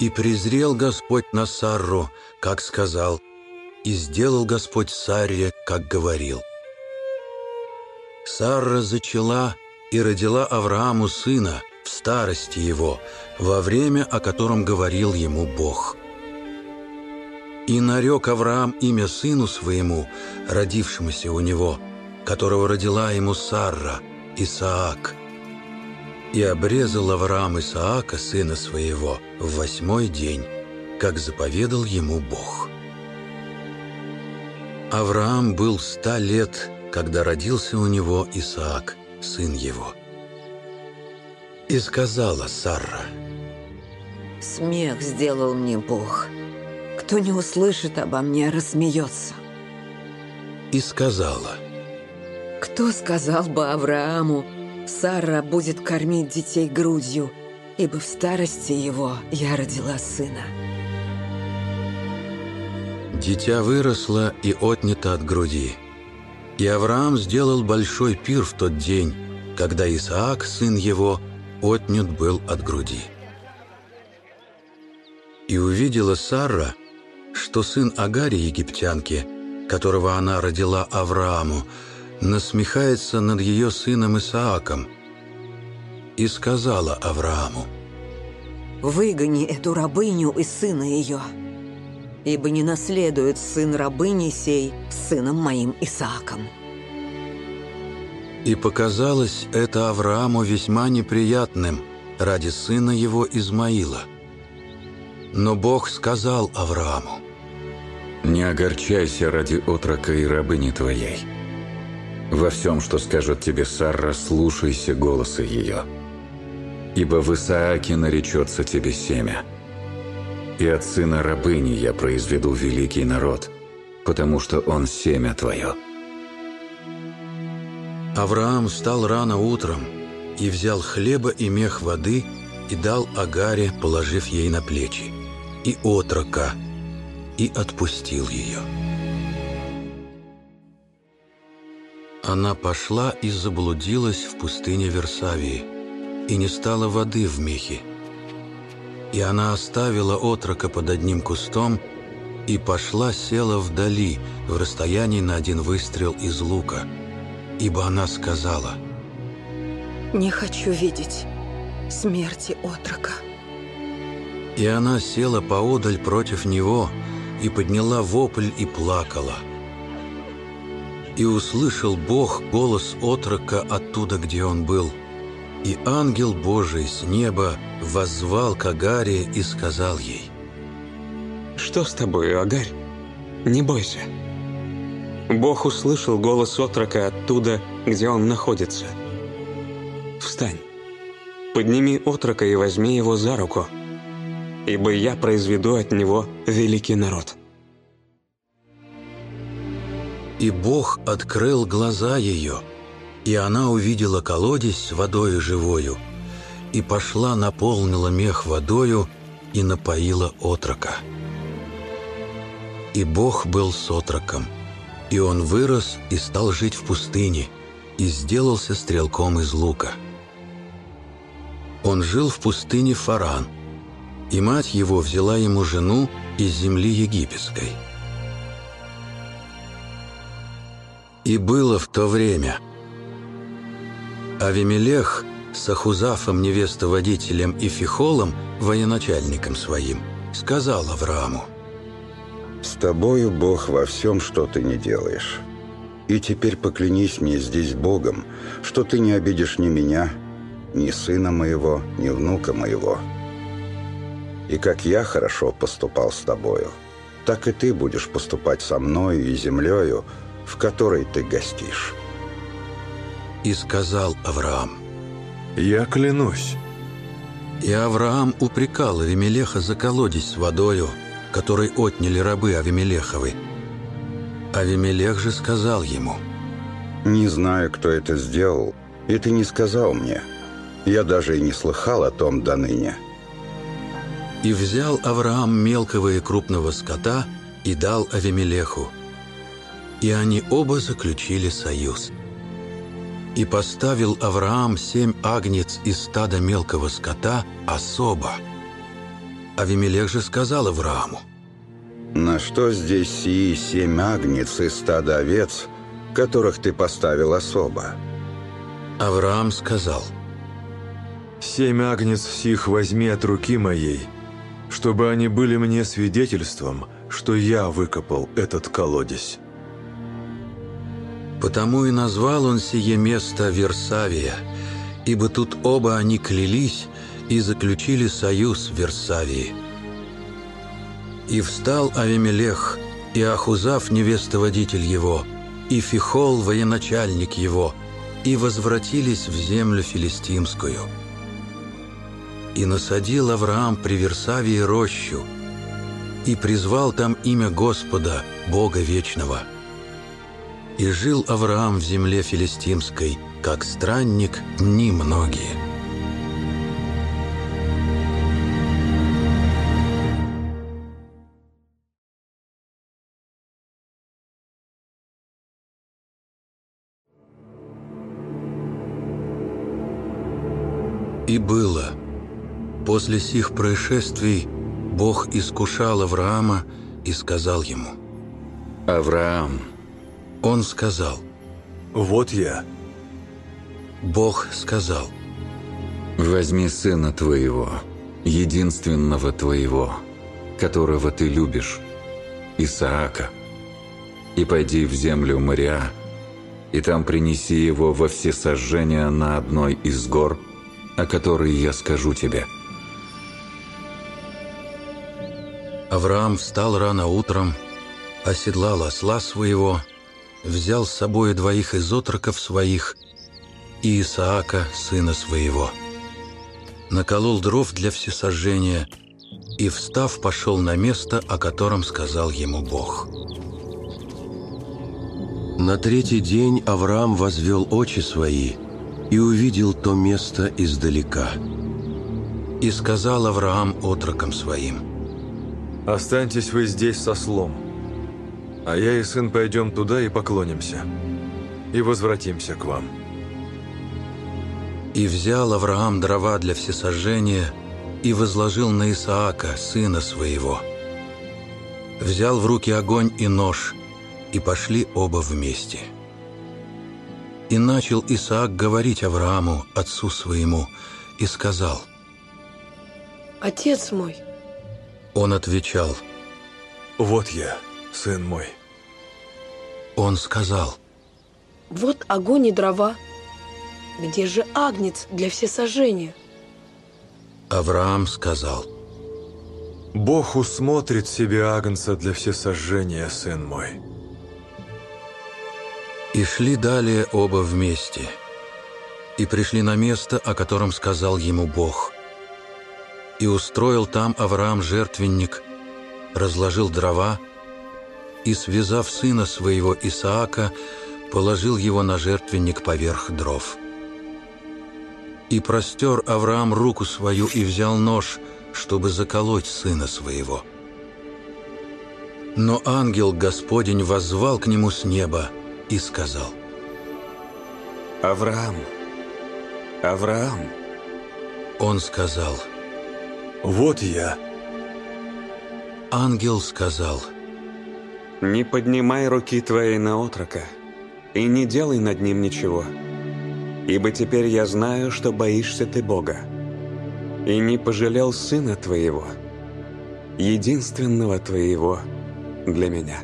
И презрел Господь на Сарру, как сказал, и сделал Господь Сарре, как говорил. Сарра зачала и родила Аврааму сына в старости его, во время, о котором говорил ему Бог. И нарек Авраам имя сыну своему, родившемуся у него, которого родила ему Сарра, Исаак. И обрезал Авраам Исаака, сына своего, в 8-й день, как заповедал ему Бог. Авраам был 100 лет, когда родился у него Исаак, сын его. И сказала Сарра: «Смех сделал мне Бог. Кто не услышит обо мне, рассмеется». И сказала: «Кто сказал бы Аврааму: Сарра будет кормить детей грудью, ибо в старости его я родила сына». Дитя выросло и отнято от груди. И Авраам сделал большой пир в тот день, когда Исаак, сын его, отнят был от груди. И увидела Сарра, что сын Агари египтянки, которого она родила Аврааму, насмехается над ее сыном Исааком, и сказала Аврааму: «Выгони эту рабыню и сына ее, ибо не наследует сын рабыни сей с сыном моим Исааком». И показалось это Аврааму весьма неприятным ради сына его Измаила. Но Бог сказал Аврааму: «Не огорчайся ради отрока и рабыни твоей. Во всем, что скажет тебе Сарра, слушайся голоса ее. Ибо в Исааке наречется тебе семя. И от сына рабыни я произведу великий народ, потому что он семя твое». Авраам встал рано утром и взял хлеба и мех воды и дал Агаре, положив ей на плечи, и отрока, и отпустил ее. Она пошла и заблудилась в пустыне Версавии, и не стало воды в мехе. И она оставила отрока под одним кустом и пошла, села вдали, в расстоянии на 1 выстрел из лука, ибо она сказала: «Не хочу видеть смерти отрока». И она села поодаль против него и подняла вопль и плакала. И услышал Бог голос отрока оттуда, где он был. И ангел Божий с неба воззвал к Агаре и сказал ей: «Что с тобою, Агарь? Не бойся. Бог услышал голос отрока оттуда, где он находится. Встань, подними отрока и возьми его за руку, ибо я произведу от него великий народ». И Бог открыл глаза ее, и она увидела колодец с водою живою, и пошла, наполнила мех водою и напоила отрока. И Бог был с отроком, и он вырос и стал жить в пустыне, и сделался стрелком из лука. Он жил в пустыне Фаран, и мать его взяла ему жену из земли египетской. И было в то время: Авимелех с Ахузафом, невестоводителем, и Фихолом, военачальником своим, сказал Аврааму: «С тобою Бог во всем, что ты не делаешь. И теперь поклянись мне здесь Богом, что ты не обидишь ни меня, ни сына моего, ни внука моего. И как я хорошо поступал с тобою, так и ты будешь поступать со мною и землею, в которой ты гостишь». И сказал Авраам: «Я клянусь». И Авраам упрекал Авимелеха за колодец с водою, который отняли рабы Авимелеховы. Авимелех же сказал ему: «Не знаю, кто это сделал, и ты не сказал мне. Я даже и не слыхал о том доныне». И взял Авраам мелкого и крупного скота и дал Авимелеху. И они оба заключили союз. И поставил Авраам 7 агнец из стада мелкого скота особо. Авимелех же сказал Аврааму: «На что здесь сии 7 агнец и стадо овец, которых ты поставил особо?» Авраам сказал: 7 агнец сих возьми от руки моей, чтобы они были мне свидетельством, что я выкопал этот колодезь». Потому и назвал он сие место Версавия, ибо тут оба они клялись и заключили союз в Версавии. И встал Авимелех, и Ахузав, невестоводитель его, и Фихол, военачальник его, и возвратились в землю филистимскую. И насадил Авраам при Версавии рощу, и призвал там имя Господа, Бога Вечного. И жил Авраам в земле филистимской, как странник, дни многие. И было, после сих происшествий Бог искушал Авраама и сказал ему: «Авраам». Он сказал: «Вот я». Бог сказал: «Возьми сына твоего, единственного твоего, которого ты любишь, Исаака, и пойди в землю Мориа, и там принеси его во всесожжение на одной из гор, о которой я скажу тебе». Авраам встал рано утром, оседлал осла своего, взял с собой 2 из отроков своих и Исаака, сына своего. Наколол дров для всесожжения и, встав, пошел на место, о котором сказал ему Бог. На 3-й день Авраам возвел очи свои и увидел то место издалека. И сказал Авраам отрокам своим: «Останьтесь вы здесь со ослом, а я и сын пойдем туда и поклонимся, и возвратимся к вам». И взял Авраам дрова для всесожжения и возложил на Исаака, сына своего. Взял в руки огонь и нож, и пошли оба вместе. И начал Исаак говорить Аврааму, отцу своему, и сказал: «Отец мой». Он отвечал: «Вот я, сын мой». Он сказал: «Вот огонь и дрова. Где же агнец для всесожжения?» Авраам сказал: «Бог усмотрит себе агнца для всесожжения, сын мой». И шли далее оба вместе, и пришли на место, о котором сказал ему Бог. И устроил там Авраам жертвенник, разложил дрова, и, связав сына своего Исаака, положил его на жертвенник поверх дров. И простер Авраам руку свою и взял нож, чтобы заколоть сына своего. Но ангел Господень воззвал к нему с неба и сказал: «Авраам, Авраам». Он сказал: «Вот я». Ангел сказал: «Не поднимай руки твоей на отрока, и не делай над ним ничего, ибо теперь я знаю, что боишься ты Бога, и не пожалел сына твоего, единственного твоего для меня».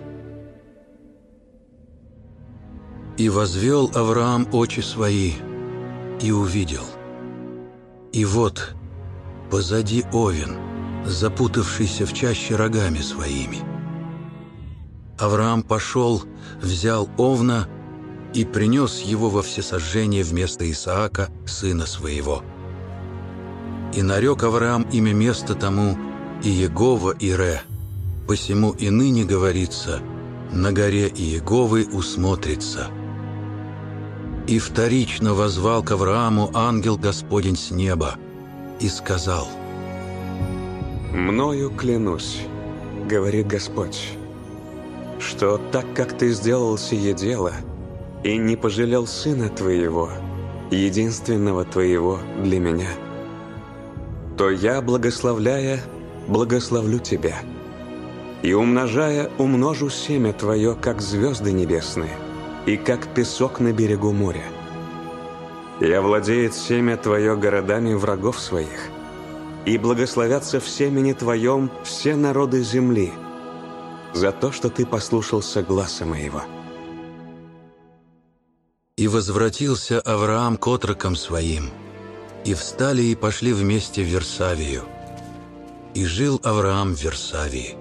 И возвел Авраам очи свои и увидел. И вот позади овен, запутавшийся в чаще рогами своими. Авраам пошел, взял овна и принес его во всесожжение вместо Исаака, сына своего. И нарек Авраам имя места тому Иегова Ире, посему и ныне говорится: на горе Иеговы усмотрится. И вторично воззвал к Аврааму ангел Господень с неба и сказал: «Мною клянусь, — говорит Господь, — что так как ты сделал сие дело и не пожалел сына твоего, единственного твоего для меня, то я, благословляя, благословлю тебя, и, умножая, умножу семя твое, как звезды небесные, и как песок на берегу моря. И овладеет семя твое городами врагов своих, и благословятся в семени твоем все народы земли, за то, что ты послушался гласа моего». И возвратился Авраам к отрокам своим, и встали и пошли вместе в Версавию. И жил Авраам в Версавии.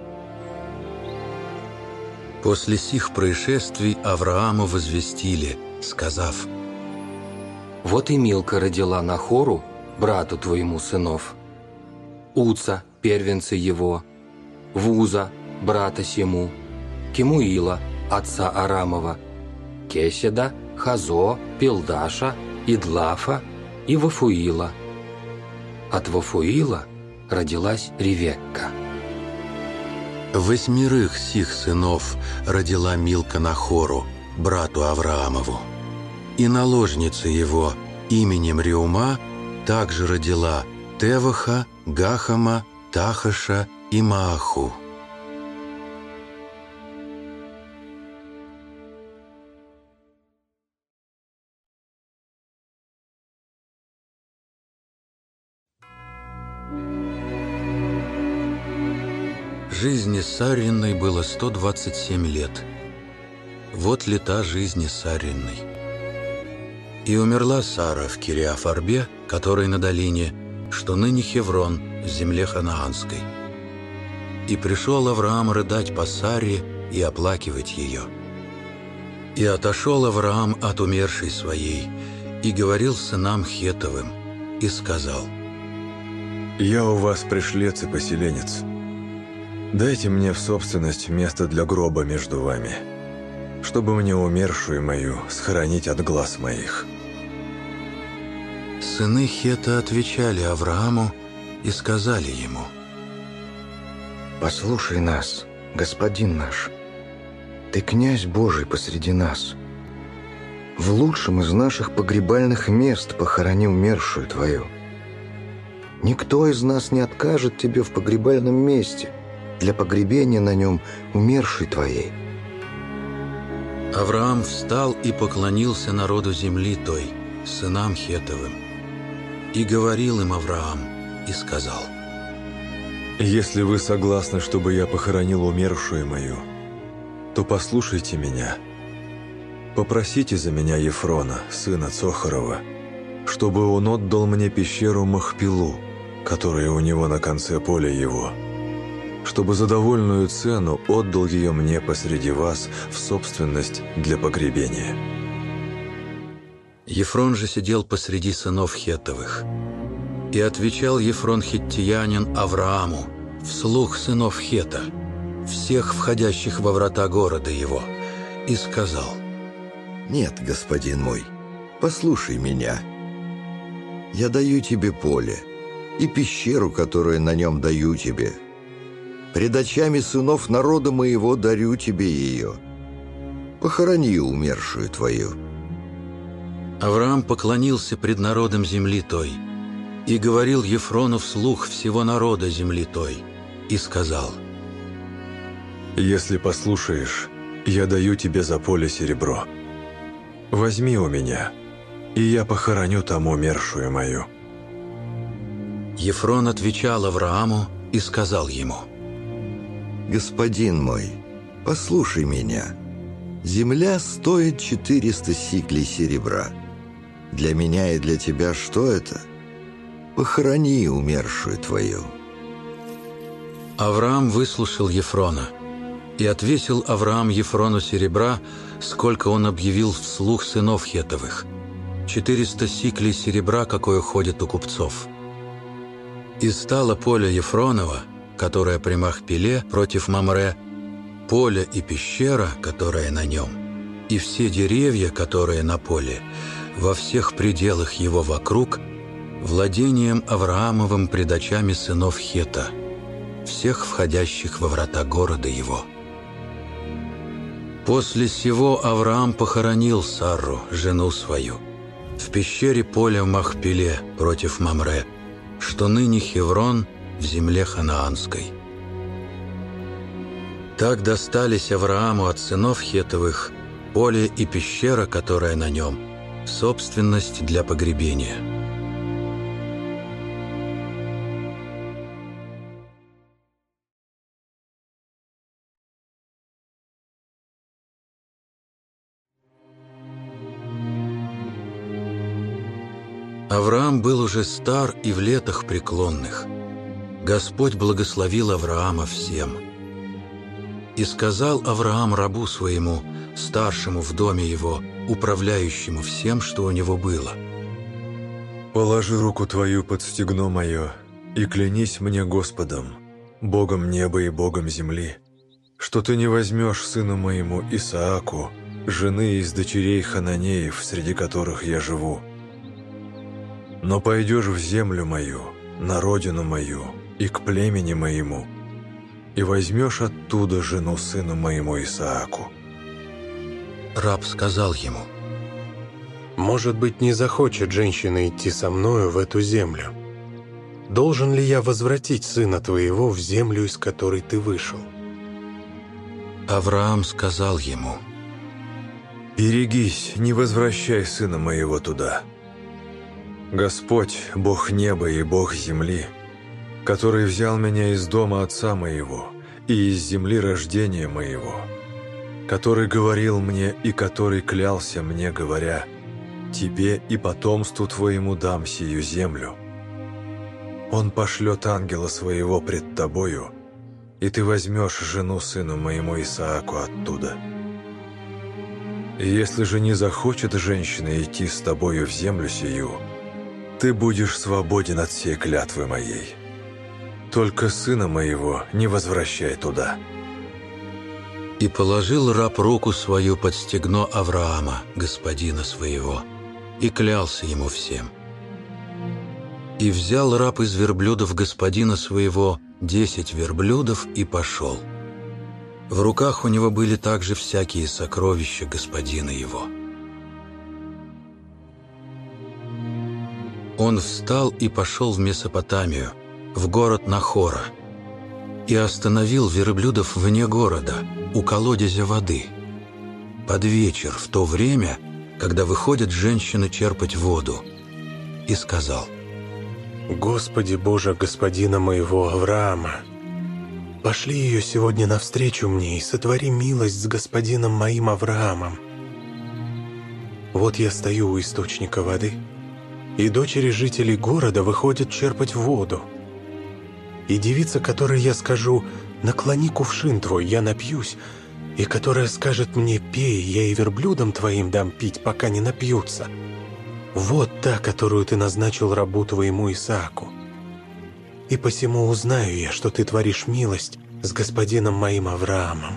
После сих происшествий Аврааму возвестили, сказав: «Вот и Милка родила Нахору, брату твоему, сынов, Уца, первенца его, Вуза, брата сему, Кемуила, отца Арамова, Кеседа, Хазо, Пилдаша, Идлафа и Вафуила. От Вафуила родилась Ревекка». 8 сих сынов родила Милка Нахору, брату Авраамову. И наложница его именем Реума также родила Теваха, Гахама, Тахаша и Мааху. Жизни Сарриной было 127 лет. Вот лета жизни Сарриной. И умерла Сара в Кириафарбе, который на долине, что ныне Хеврон, в земле ханаанской. И пришел Авраам рыдать по Саре и оплакивать ее. И отошел Авраам от умершей своей, и говорил сынам Хеттовым, и сказал: «Я у вас пришлец и поселенец. Дайте мне в собственность место для гроба между вами, чтобы мне умершую мою схоронить от глаз моих». Сыны Хетта отвечали Аврааму и сказали ему: «Послушай нас, господин наш, ты князь Божий посреди нас. В лучшем из наших погребальных мест похорони умершую твою. Никто из нас не откажет тебе в погребальном месте для погребения на нем умершей твоей». Авраам встал и поклонился народу земли той, сынам Хеттовым. И говорил им Авраам и сказал: «Если вы согласны, чтобы я похоронил умершую мою, то послушайте меня. Попросите за меня Ефрона, сына Цохорова, чтобы он отдал мне пещеру Махпилу, которая у него на конце поля его, чтобы за довольную цену отдал ее мне посреди вас в собственность для погребения». Ефрон же сидел посреди сынов Хеттовых. И отвечал Ефрон хиттиянин Аврааму вслух сынов Хетта, всех входящих во врата города его, и сказал: «Нет, господин мой, послушай меня. Я даю тебе поле и пещеру, которую на нем даю тебе. Пред очами сынов народа моего дарю тебе ее. Похорони умершую твою». Авраам поклонился пред народом земли той и говорил Ефрону вслух всего народа земли той и сказал: «Если послушаешь, я даю тебе за поле серебро. Возьми у меня, и я похороню там умершую мою». Ефрон отвечал Аврааму и сказал ему: «Господин мой, послушай меня. Земля стоит 400 сиклей серебра. Для меня и для тебя что это? Похорони умершую твою». Авраам выслушал Ефрона, и отвесил Авраам Ефрону серебра, сколько он объявил вслух сынов Хеттовых, 400 сиклей серебра, какое ходит у купцов. И стало поле Ефронова, которое при Махпиле против Мамре, поле и пещера, которая на нем, и все деревья, которые на поле, во всех пределах его вокруг, владением Авраамовым пред очами сынов Хетта, всех входящих во врата города его. После сего Авраам похоронил Сарру, жену свою, в пещере поля в Махпиле против Мамре, что ныне Хеврон, в земле ханаанской. Так достались Аврааму от сынов Хеттовых поле и пещера, которая на нем, собственность для погребения. Авраам был уже стар и в летах преклонных. Господь благословил Авраама всем. И сказал Авраам рабу своему, старшему в доме его, управляющему всем, что у него было: «Положи руку твою под стегно мое и клянись мне Господом, Богом неба и Богом земли, что ты не возьмешь сыну моему Исааку, жены из дочерей Хананеев, среди которых я живу, но пойдешь в землю мою, на родину мою и к племени моему, и возьмешь оттуда жену сыну моему Исааку». Раб сказал ему: «Может быть, не захочет женщина идти со мною в эту землю? Должен ли я возвратить сына твоего в землю, из которой ты вышел?» Авраам сказал ему: «Берегись, не возвращай сына моего туда. Господь, Бог неба и Бог земли, который взял меня из дома отца моего и из земли рождения моего, который говорил мне и который клялся мне, говоря: тебе и потомству твоему дам сию землю. Он пошлет ангела своего пред тобою, и ты возьмешь жену сыну моему Исааку оттуда. И если же не захочет женщина идти с тобою в землю сию, ты будешь свободен от всей клятвы моей. Только сына моего не возвращай туда». И положил раб руку свою под стегно Авраама, господина своего, и клялся ему всем. И взял раб из верблюдов господина своего 10 верблюдов и пошел. В руках у него были также всякие сокровища господина его. Он встал и пошел в Месопотамию, в город Нахора, и остановил верблюдов вне города, у колодезя воды, под вечер, в то время, когда выходят женщины черпать воду, и сказал: «Господи Боже господина моего Авраама, пошли ее сегодня навстречу мне и сотвори милость с господином моим Авраамом. Вот я стою у источника воды, и дочери жителей города выходят черпать воду. И девица, которой я скажу: наклони кувшин твой, я напьюсь, и которая скажет мне: пей, я и верблюдам твоим дам пить, пока не напьются. Вот та, которую ты назначил рабу твоему Исааку. И посему узнаю я, что ты творишь милость с господином моим Авраамом».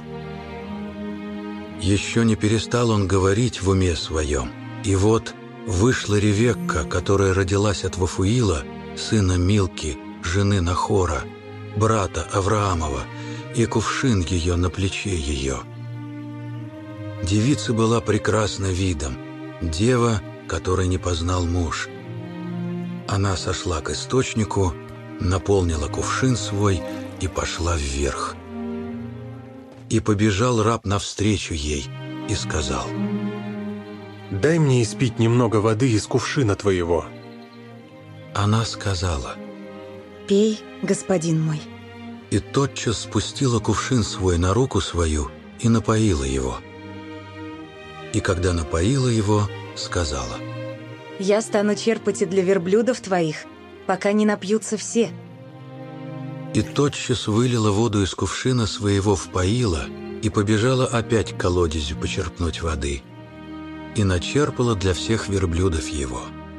Еще не перестал он говорить в уме своем, и вот вышла Ревекка, которая родилась от Вафуила, сына Милки, жены Нахора, брата Авраамова, и кувшин ее на плече ее. Девица была прекрасна видом, дева, которой не познал муж. Она сошла к источнику, наполнила кувшин свой и пошла вверх. И побежал раб навстречу ей и сказал: «Дай мне испить немного воды из кувшина твоего». Она сказала: «Пей, господин мой». И тотчас спустила кувшин свой на руку свою и напоила его. И когда напоила его, сказала: «Я стану черпать и для верблюдов твоих, пока не напьются все». И тотчас вылила воду из кувшина своего в поила и побежала опять к колодезю почерпнуть воды, и начерпала для всех верблюдов его.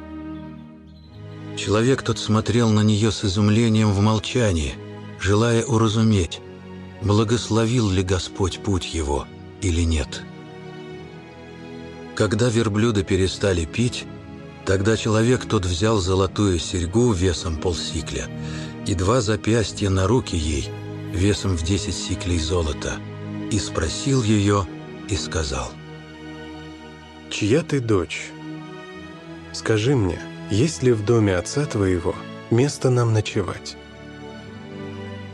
Человек тот смотрел на нее с изумлением в молчании, желая уразуметь, благословил ли Господь путь его или нет. Когда верблюды перестали пить, тогда человек тот взял золотую серьгу весом полсикля и 2 запястья на руки ей весом в 10 сиклей золота, и спросил ее и сказал: «Чья ты дочь? Скажи мне, есть ли в доме отца твоего место нам ночевать?»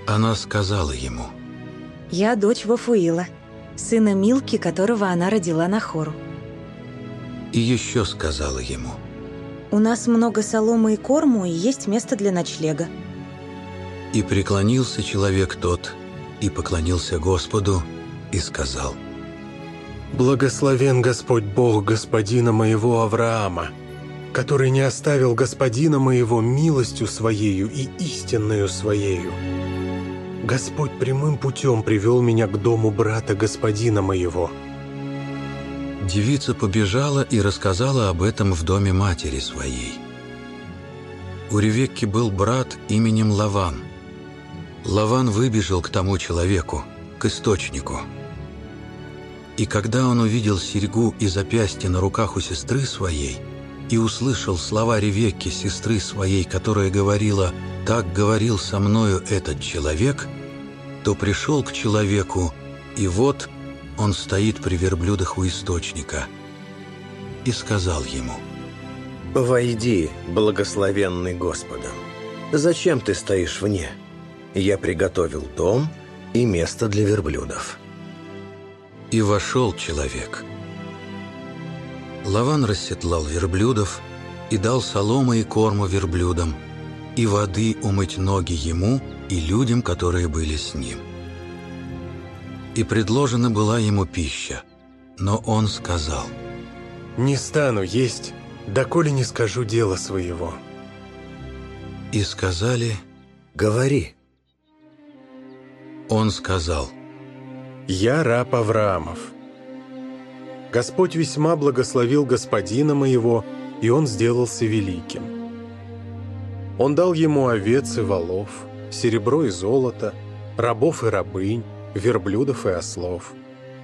Она сказала ему: «Я дочь Вафуила, сына Милки, которого она родила Нахору». И еще сказала ему: «У нас много соломы и корму, и есть место для ночлега». И преклонился человек тот, и поклонился Господу, и сказал: «Благословен Господь Бог господина моего Авраама, который не оставил господина моего милостью Своею и истинною Своею. Господь прямым путем привел меня к дому брата господина моего». Девица побежала и рассказала об этом в доме матери своей. У Ревекки был брат именем Лаван. Лаван выбежал к тому человеку, к источнику. И когда он увидел серьгу и запястье на руках у сестры своей и услышал слова Ревекки, сестры своей, которая говорила: «Так говорил со мною этот человек», то пришел к человеку, и вот он стоит при верблюдах у источника, и сказал ему: «Войди, благословенный Господом. Зачем ты стоишь вне? Я приготовил дом и место для верблюдов». И вошел человек. Лаван расседлал верблюдов и дал соломы и корму верблюдам, и воды умыть ноги ему и людям, которые были с ним. И предложена была ему пища, но он сказал: «Не стану есть, доколе не скажу дело своего». И сказали: «Говори». Он сказал: «Я раб Авраамов. Господь весьма благословил господина моего, и он сделался великим. Он дал ему овец и волов, серебро и золото, рабов и рабынь, верблюдов и ослов.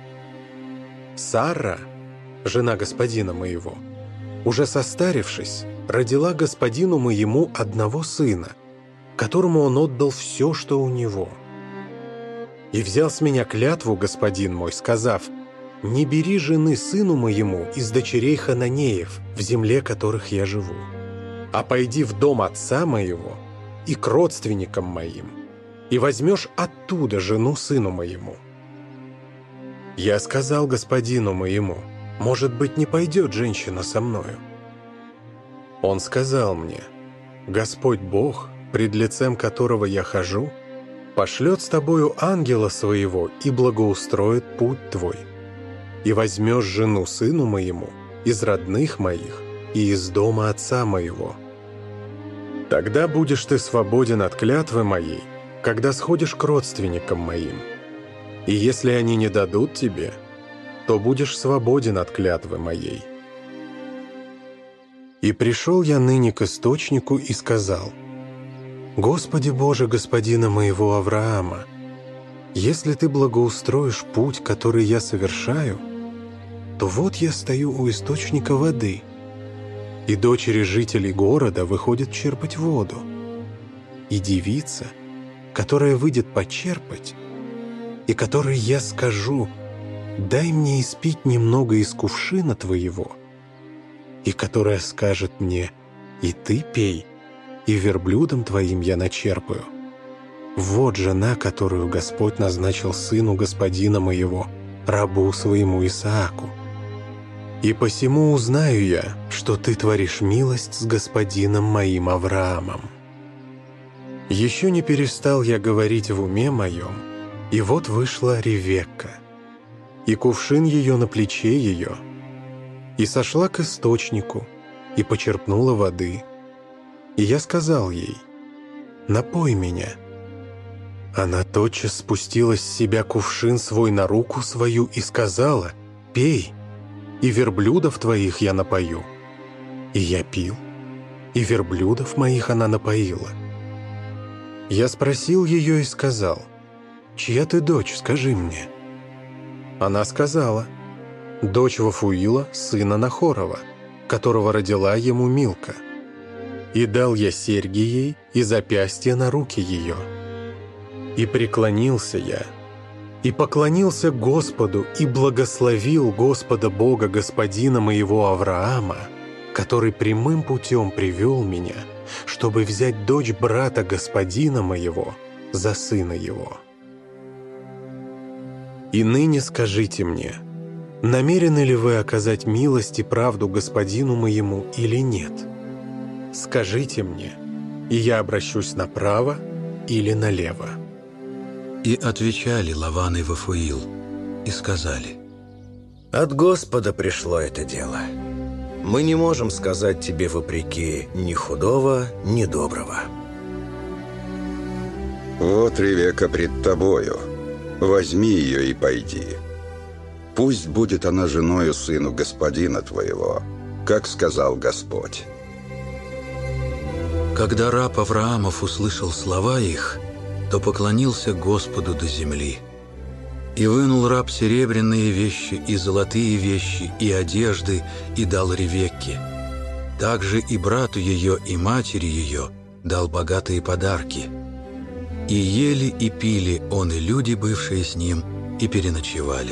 Сара, жена господина моего, уже состарившись, родила господину моему одного сына, которому он отдал все, что у него. И взял с меня клятву господин мой, сказав: не бери жены сыну моему из дочерей Хананеев, в земле которых я живу, а пойди в дом отца моего и к родственникам моим, и возьмешь оттуда жену сыну моему. Я сказал господину моему: может быть, не пойдет женщина со мною? Он сказал мне: Господь Бог, пред лицем которого я хожу, пошлет с тобою ангела своего и благоустроит путь твой, и возьмешь жену сыну моему из родных моих и из дома отца моего. Тогда будешь ты свободен от клятвы моей, когда сходишь к родственникам моим. И если они не дадут тебе, то будешь свободен от клятвы моей. И пришел я ныне к источнику и сказал: Господи Боже господина моего Авраама, если ты благоустроишь путь, который я совершаю, то вот я стою у источника воды, и дочери жителей города выходят черпать воду. И девица, которая выйдет почерпать, и которой я скажу: дай мне испить немного из кувшина твоего, и которая скажет мне: и ты пей, и верблюдом твоим я начерпаю. Вот жена, которую Господь назначил сыну господина моего, рабу своему Исааку. И посему узнаю я, что ты творишь милость с господином моим Авраамом. Еще не перестал я говорить в уме моем, и вот вышла Ревекка, и кувшин ее на плече ее, и сошла к источнику, и почерпнула воды. И я сказал ей: напой меня. Она тотчас спустила с себя кувшин свой на руку свою и сказала: пей, и верблюдов твоих я напою. И я пил, и верблюдов моих она напоила. Я спросил ее и сказал: чья ты дочь, скажи мне? Она сказала: дочь Вафуила, сына Нахорова, которого родила ему Милка. И дал я серьги ей и запястье на руки ее. И преклонился я, и поклонился Господу, и благословил Господа Бога господина моего Авраама, который прямым путем привел меня, чтобы взять дочь брата господина моего за сына его. И ныне скажите мне, намерены ли вы оказать милость и правду господину моему или нет? Скажите мне, и я обращусь направо или налево». И отвечали Лаван и Вафуил, и сказали: «От Господа пришло это дело. Мы не можем сказать тебе вопреки ни худого, ни доброго». «Вот Ревека пред тобою. Возьми ее и пойди. Пусть будет она женою сыну господина твоего, как сказал Господь». Когда раб Авраамов услышал слова их, то поклонился Господу до земли. И вынул раб серебряные вещи, и золотые вещи, и одежды, и дал Ревекке. Также и брату ее, и матери ее дал богатые подарки. И ели, и пили он и люди, бывшие с ним, и переночевали.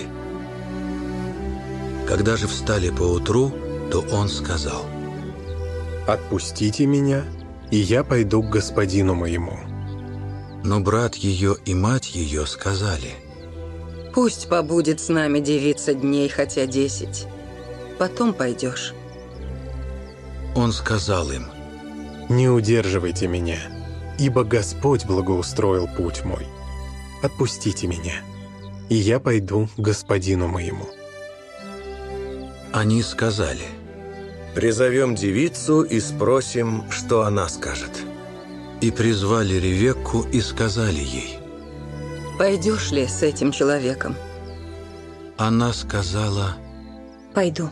Когда же встали поутру, то он сказал: «Отпустите меня, и я пойду к господину моему». Но брат ее и мать ее сказали: «Пусть побудет с нами девица дней хотя 10. Потом пойдешь». Он сказал им: «Не удерживайте меня, ибо Господь благоустроил путь мой. Отпустите меня, и я пойду к господину моему». Они сказали: «Призовем девицу и спросим, что она скажет». И призвали Ревекку и сказали ей: «Пойдешь ли с этим человеком?» Она сказала: «Пойду».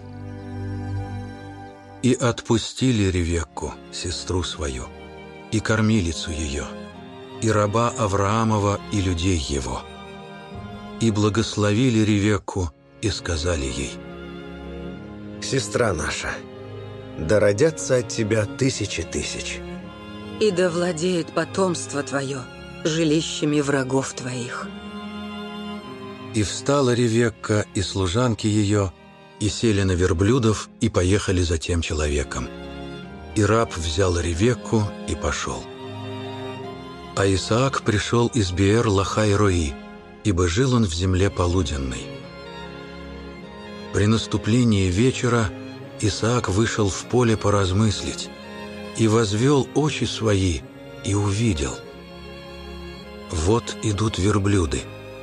И отпустили Ревекку, сестру свою, и кормилицу ее, и раба Авраамова, и людей его. И благословили Ревекку, и сказали ей: «Сестра наша, да родятся от тебя тысячи тысяч. «И да владеет потомство твое жилищами врагов твоих». И встала Ревекка и служанки ее, и сели на верблюдов, и поехали за тем человеком. И раб взял Ревекку и пошел. А Исаак пришел из Беэр-Лахай-Рои, ибо жил он в земле полуденной. При наступлении вечера Исаак вышел в поле поразмыслить, и возвел очи свои, и увидел: вот идут верблюды.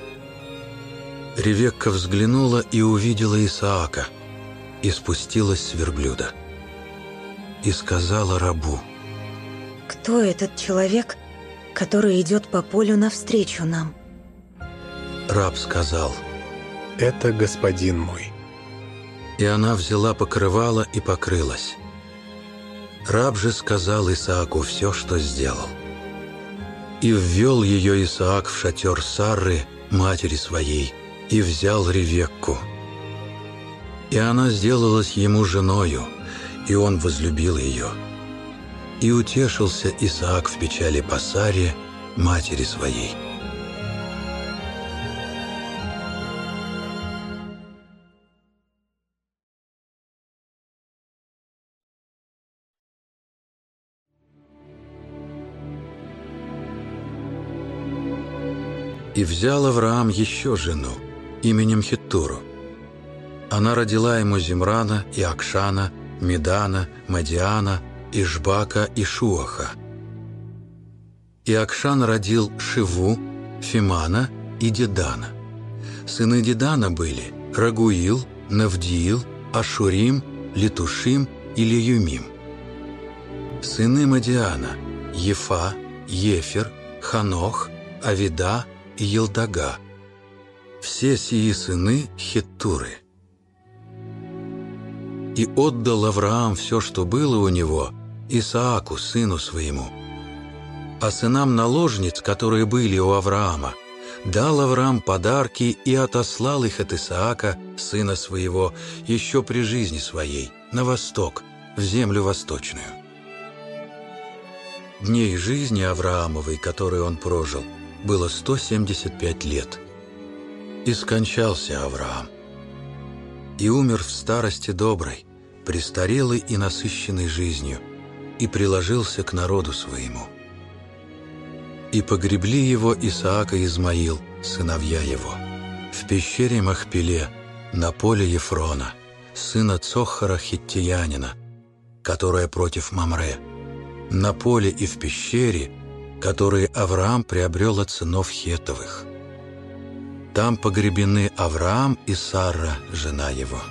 Ревекка взглянула и увидела Исаака, и спустилась с верблюда. И сказала рабу: «Кто этот человек, который идет по полю навстречу нам?» Раб сказал: «Это господин мой». И она взяла покрывало и покрылась. Раб же сказал Исааку все, что сделал. И ввел ее Исаак в шатер Сарры, матери своей, и взял Ревекку. И она сделалась ему женою, и он возлюбил ее. И утешился Исаак в печали по Саре, матери своей. И взял Авраам еще жену, именем Хеттуру. Она родила ему Зимрана и Акшана, Медана, Мадиана, Ишбака и Шуаха. И Акшан родил Шиву, Фимана и Дедана. Сыны Дедана были Рагуил, Навдиил, Ашурим, Летушим и Леюмим. Сыны Мадиана – Ефа, Ефер, Ханох, Авида и Елдага. Все сии сыны Хеттуры. И отдал Авраам все, что было у него, Исааку, сыну своему. А сынам наложниц, которые были у Авраама, дал Авраам подарки и отослал их от Исаака, сына своего, еще при жизни своей, на восток, в землю восточную. Дней жизни Авраамовой, которые он прожил, было 175 лет. И скончался Авраам. И умер в старости доброй, престарелый и насыщенный жизнью, и приложился к народу своему. И погребли его Исаак и Измаил, сыновья его, в пещере Махпеле, на поле Ефрона, сына Цохара Хиттиянина, которая против Мамре, на поле и в пещере, которые Авраам приобрел от сынов Хеттовых. Там погребены Авраам и Сарра, жена его.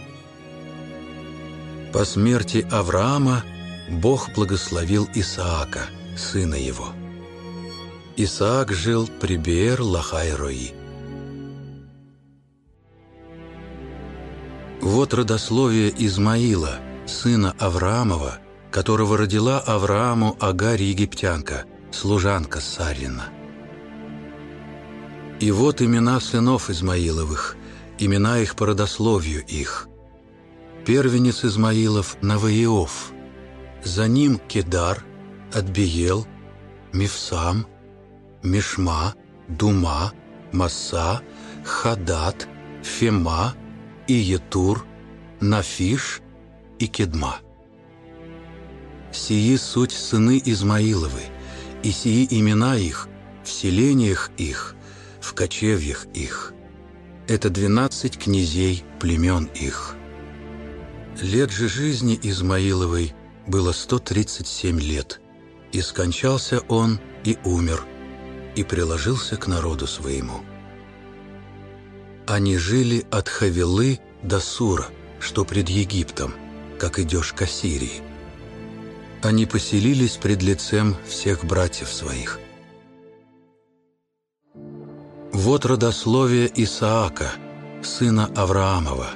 По смерти Авраама Бог благословил Исаака, сына его. Исаак жил при Беэр-Лахай-Рои. Вот родословие Измаила, сына Авраамова, которого родила Аврааму Агарь египтянка, служанка Саррина. И вот имена сынов Измаиловых, имена их по родословию их. Первенец Измаилов – Наваиов, за ним Кедар, Адбиел, Мифсам, Мишма, Дума, Масса, Хадат, Фема, Иетур, Нафиш и Кедма. Сии суть сыны Измаиловы, и сии имена их в селениях их, в кочевьях их. Это 12 князей племен их. Лет же жизни Измаиловой было 137 лет, и скончался он и умер, и приложился к народу своему. Они жили от Хавилы до Сура, что пред Египтом, как идешь к Ассирии. Они поселились пред лицем всех братьев своих. Вот родословие Исаака, сына Авраамова.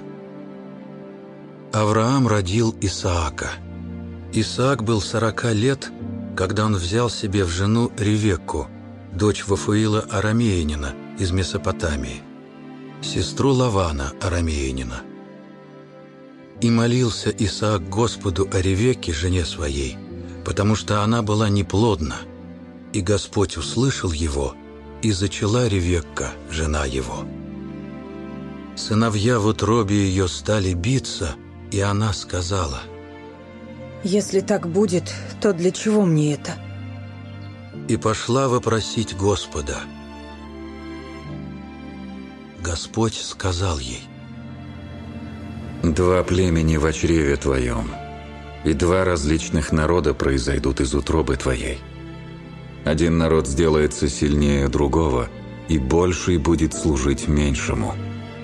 Авраам родил Исаака. Исаак был 40 лет, когда он взял себе в жену Ревекку, дочь Вафуила Арамеянина из Месопотамии, сестру Лавана Арамеянина. И молился Исаак Господу о Ревекке, жене своей, потому что она была неплодна, и Господь услышал его, и зачала Ревекка, жена его. Сыновья в утробе ее стали биться, и она сказала: «Если так будет, то для чего мне это?» И пошла вопросить Господа. Господь сказал ей: «Два племени в чреве твоем, и два различных народа произойдут из утробы твоей. Один народ сделается сильнее другого, и больший будет служить меньшему».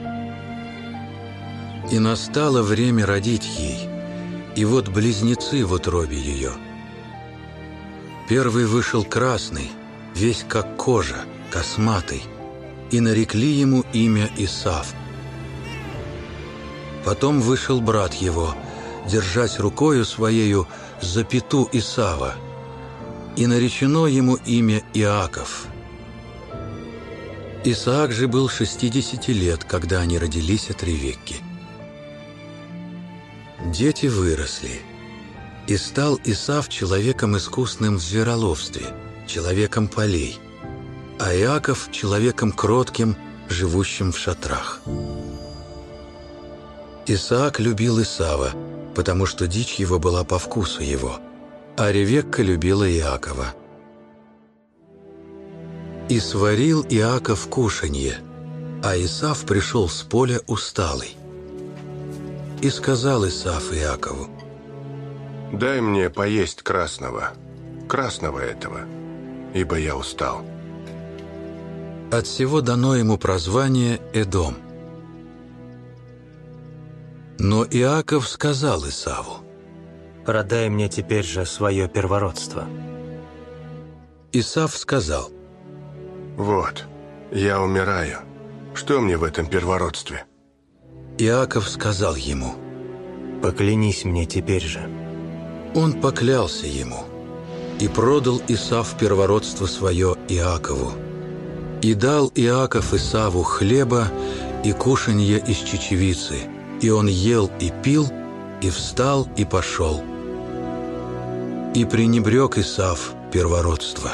И настало время родить ей, и вот близнецы в утробе ее. Первый вышел красный, весь как кожа, косматый, и нарекли ему имя Исав. Потом вышел брат его, держась рукою своею за пяту Исава, и наречено ему имя Иаков. Исаак же был 60 лет, когда они родились от Ревекки. Дети выросли, и стал Исав человеком искусным в звероловстве, человеком полей, а Иаков человеком кротким, живущим в шатрах. Исаак любил Исава, потому что дичь его была по вкусу его, а Ревекка любила Иакова. И сварил Иаков кушанье, а Исав пришел с поля усталый. И сказал Исав Иакову: «Дай мне поесть красного этого, ибо я устал». От сего дано ему прозвание Эдом. Но Иаков сказал Исаву: «Продай мне теперь же свое первородство». Исав сказал: «Вот, я умираю. Что мне в этом первородстве?» Иаков сказал ему: «Поклянись мне теперь же». Он поклялся ему, и продал Исав первородство свое Иакову. И дал Иаков Исаву хлеба и кушанье из чечевицы, и он ел и пил, и встал и пошел. И пренебрег Исав первородство.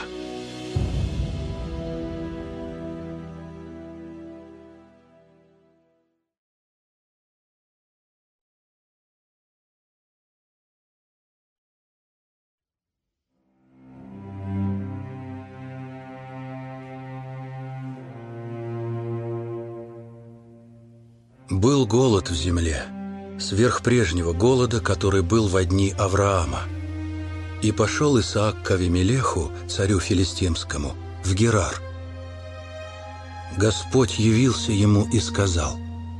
Был голод в земле, сверх прежнего голода, который был во дни Авраама. И пошел Исаак к Авимелеху, царю филистимскому, в Герар. Господь явился ему и сказал: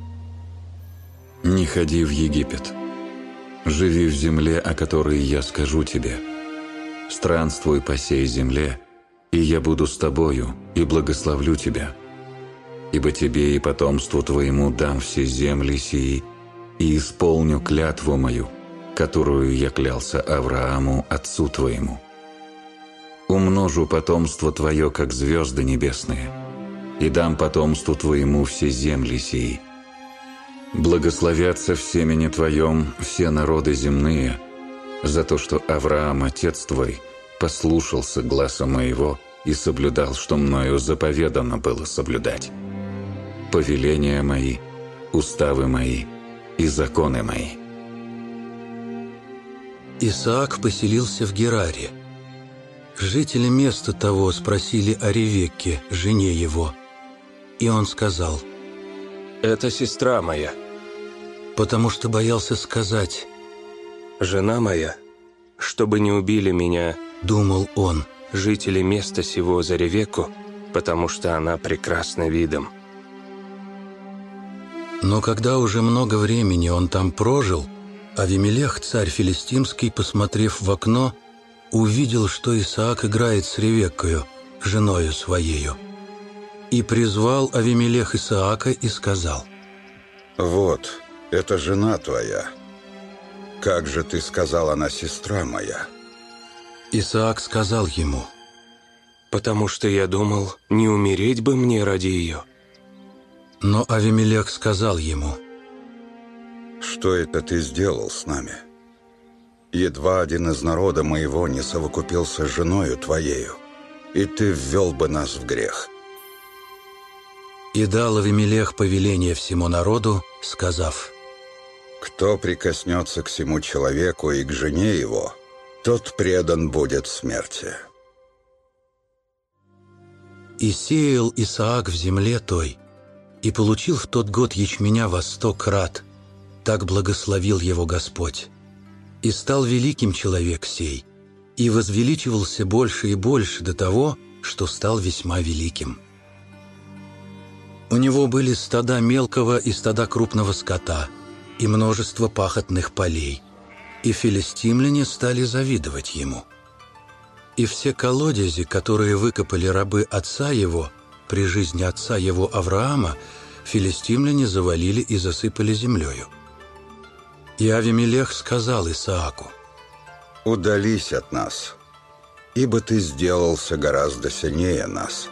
«Не ходи в Египет, живи в земле, о которой я скажу тебе. Странствуй по сей земле, и я буду с тобою, и благословлю тебя. Ибо тебе и потомству твоему дам все земли сии, и исполню клятву мою, которую я клялся Аврааму, отцу твоему. Умножу потомство твое, как звезды небесные, и дам потомству твоему все земли сии. Благословятся в семени твоем все народы земные, за то, что Авраам, отец твой, послушался гласа моего и соблюдал, что мною заповедано было соблюдать. Повеления мои, уставы мои и законы мои». Исаак поселился в Гераре. Жители места того спросили о Ревекке, жене его, и он сказал: «Это сестра моя», потому что боялся сказать: «Жена моя, чтобы не убили меня», — думал он, «жители места сего за Ревекку, потому что она прекрасна видом». Но когда уже много времени он там прожил, Авимелех, царь филистимский, посмотрев в окно, увидел, что Исаак играет с Ревеккою, женою своею. И призвал Авимелех Исаака и сказал: «Вот, это жена твоя. Как же ты сказал, она сестра моя?» Исаак сказал ему: «Потому что я думал, не умереть бы мне ради ее». Но Авимелех сказал ему: «Что это ты сделал с нами? Едва один из народа моего не совокупился с женою твоею, и ты ввел бы нас в грех». И дал Авимелех повеление всему народу, сказав: «Кто прикоснется к сему человеку и к жене его, тот предан будет смерти». И сеял Исаак в земле той, и получил в тот год ячменя во 100 крат, так благословил его Господь. И стал великим человек сей, и возвеличивался больше и больше до того, что стал весьма великим. У него были стада мелкого и стада крупного скота, и множество пахотных полей, и филистимляне стали завидовать ему. И все колодези, которые выкопали рабы отца его, при жизни отца его Авраама, филистимляне завалили и засыпали землею. И Авимелех сказал Исааку: «Удались от нас, ибо ты сделался гораздо сильнее нас».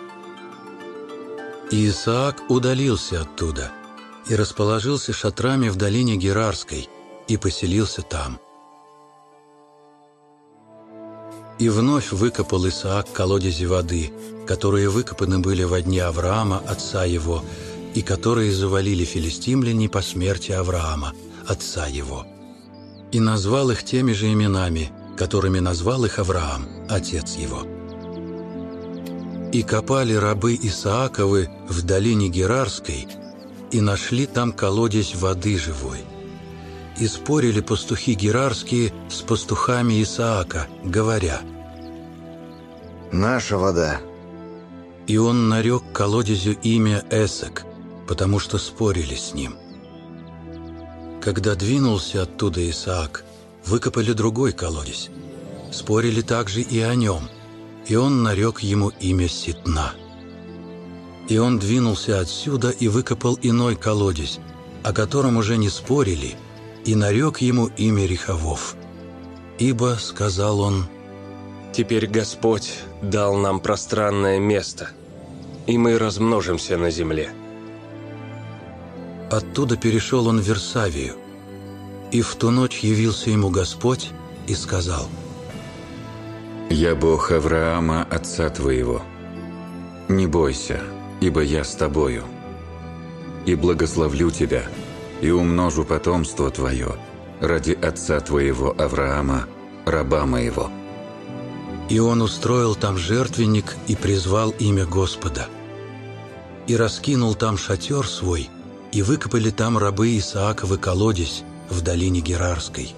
И Исаак удалился оттуда и расположился шатрами в долине Герарской и поселился там. И вновь выкопал Исаак колодези воды, которые выкопаны были во дни Авраама, отца его, и которые завалили филистимляне по смерти Авраама, отца его. И назвал их теми же именами, которыми назвал их Авраам, отец его. И копали рабы Исааковы в долине Герарской, и нашли там колодезь воды живой. И спорили пастухи герарские с пастухами Исаака, говоря: «Наша вода». И он нарек колодезю имя Эсек, потому что спорили с ним. Когда двинулся оттуда Исаак, выкопали другой колодезь. Спорили также и о нем, и он нарек ему имя Ситна. И он двинулся отсюда и выкопал иной колодезь, о котором уже не спорили, и нарек ему имя Рехавов. Ибо, сказал он, «Теперь Господь дал нам пространное место, и мы размножимся на земле». Оттуда перешел он в Версавию, и в ту ночь явился ему Господь и сказал: «Я Бог Авраама, отца твоего. Не бойся, ибо я с тобою, и благословлю тебя, и умножу потомство твое ради отца твоего Авраама, раба моего». И он устроил там жертвенник и призвал имя Господа. И раскинул там шатер свой, и выкопали там рабы Исааковы колодезь в долине Герарской.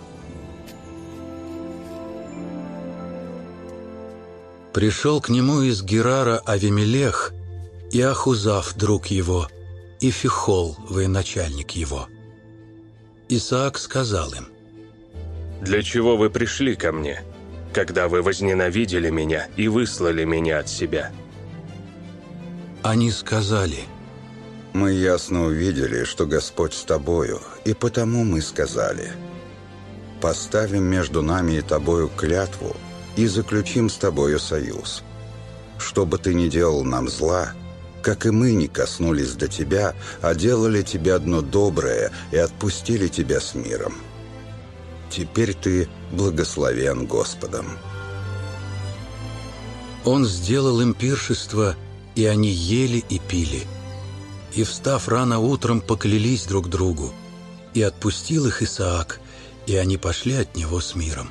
Пришел к нему из Герара Авимелех, и Ахузав, друг его, и Фихол, военачальник его. Исаак сказал им: «Для чего вы пришли ко мне, когда вы возненавидели меня и выслали меня от себя?» Они сказали: «Мы ясно увидели, что Господь с тобою, и потому мы сказали: поставим между нами и тобою клятву и заключим с тобою союз. Что бы ты ни делал нам зла, как и мы не коснулись до тебя, а делали тебе одно доброе и отпустили тебя с миром. Теперь ты благословен Господом». Он сделал им пиршество, и они ели и пили. И, встав рано утром, поклялись друг другу. И отпустил их Исаак, и они пошли от него с миром.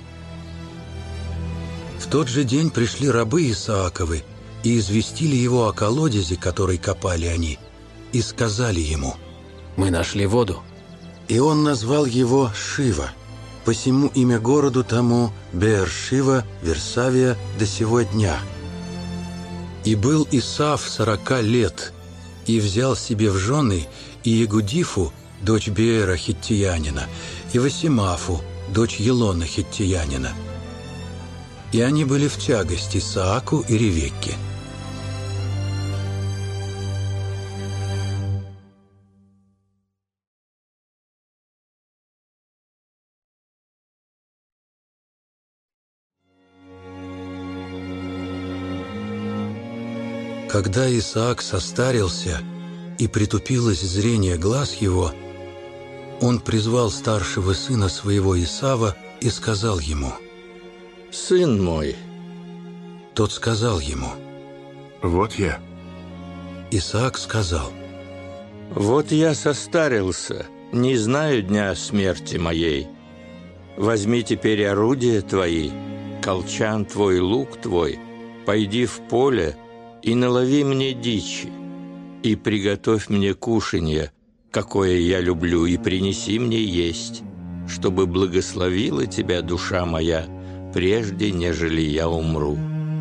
В тот же день пришли рабы Исааковы и известили его о колодезе, который копали они, и сказали ему: «Мы нашли воду». И он назвал его Шива, посему имя городу тому Беэр-Шива, Версавия, до сего дня. И был Исав 40 лет, и взял себе в жены и Егудифу, дочь Беера хиттиянина, и Васимафу, дочь Елона хиттиянина. И они были в тягость Исааку и Ревекке. Когда Исаак состарился и притупилось зрение глаз его, он призвал старшего сына своего Исава и сказал ему: «Сын мой». Тот сказал ему: «Вот я». Исаак сказал: «Вот я состарился, не знаю дня смерти моей. Возьми теперь орудия твои, колчан твой, лук твой, пойди в поле и налови мне дичи, и приготовь мне кушанье, какое я люблю, и принеси мне есть, чтобы благословила тебя душа моя, прежде нежели я умру».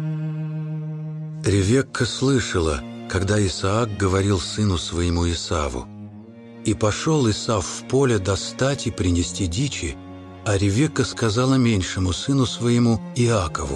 Ревекка слышала, когда Исаак говорил сыну своему Исаву. И пошел Исав в поле достать и принести дичи, а Ревекка сказала меньшему сыну своему Иакову: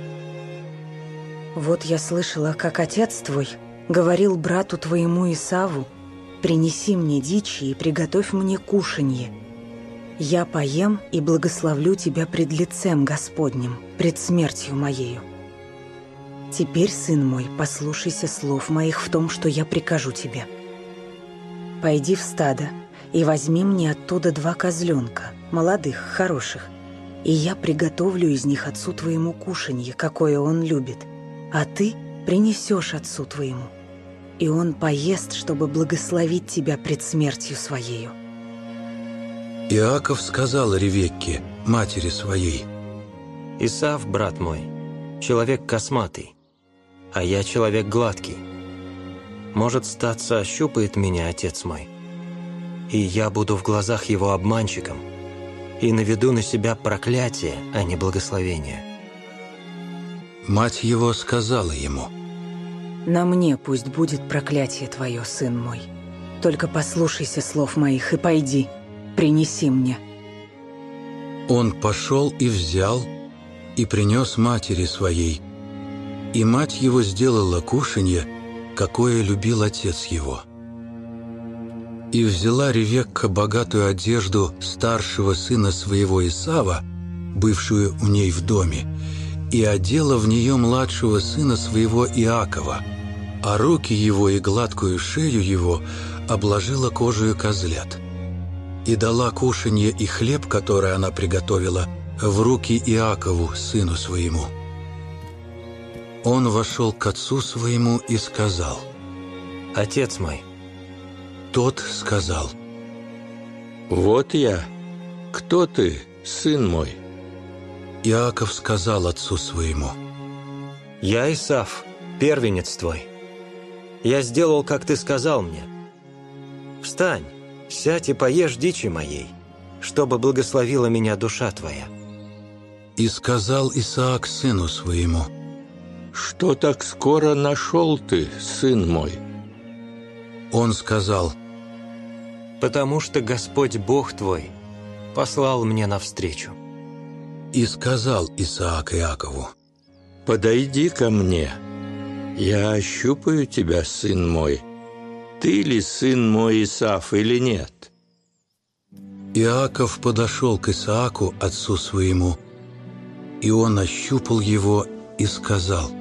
«Вот я слышала, как отец твой говорил брату твоему Исаву: принеси мне дичи и приготовь мне кушанье. Я поем и благословлю тебя пред лицем Господним, пред смертью моею. Теперь, сын мой, послушайся слов моих в том, что я прикажу тебе. Пойди в стадо и возьми мне оттуда 2 козленка, молодых, хороших, и я приготовлю из них отцу твоему кушанье, какое он любит, а ты принесешь отцу твоему, и он поест, чтобы благословить тебя пред смертью своею». Иаков сказал Ревекке, матери своей: «Исав, брат мой, человек косматый, а я человек гладкий. Может, статься, ощупает меня отец мой, и я буду в глазах его обманщиком, и наведу на себя проклятие, а не благословение». Мать его сказала ему: «На мне пусть будет проклятие твое, сын мой. Только послушайся слов моих и пойди, принеси мне». Он пошел и взял, и принес матери своей, и мать его сделала кушанье, какое любил отец его. И взяла Ревекка богатую одежду старшего сына своего Исава, бывшую у ней в доме, и одела в нее младшего сына своего Иакова, а руки его и гладкую шею его обложила кожею козлят. И дала кушанье и хлеб, который она приготовила, в руки Иакову, сыну своему. Он вошел к отцу своему и сказал: «Отец мой». Тот сказал: «Вот я. Кто ты, сын мой?» Иаков сказал отцу своему: «Я Исав, первенец твой. Я сделал, как ты сказал мне. Встань, сядь и поешь дичи моей, чтобы благословила меня душа твоя». И сказал Исаак сыну своему: «Что так скоро нашел ты, сын мой?» Он сказал: «Потому что Господь Бог твой послал мне навстречу». И сказал Исаак Иакову: «Подойди ко мне, я ощупаю тебя, сын мой. Ты ли сын мой Исав или нет?» Иаков подошел к Исааку, отцу своему, и он ощупал его и сказал: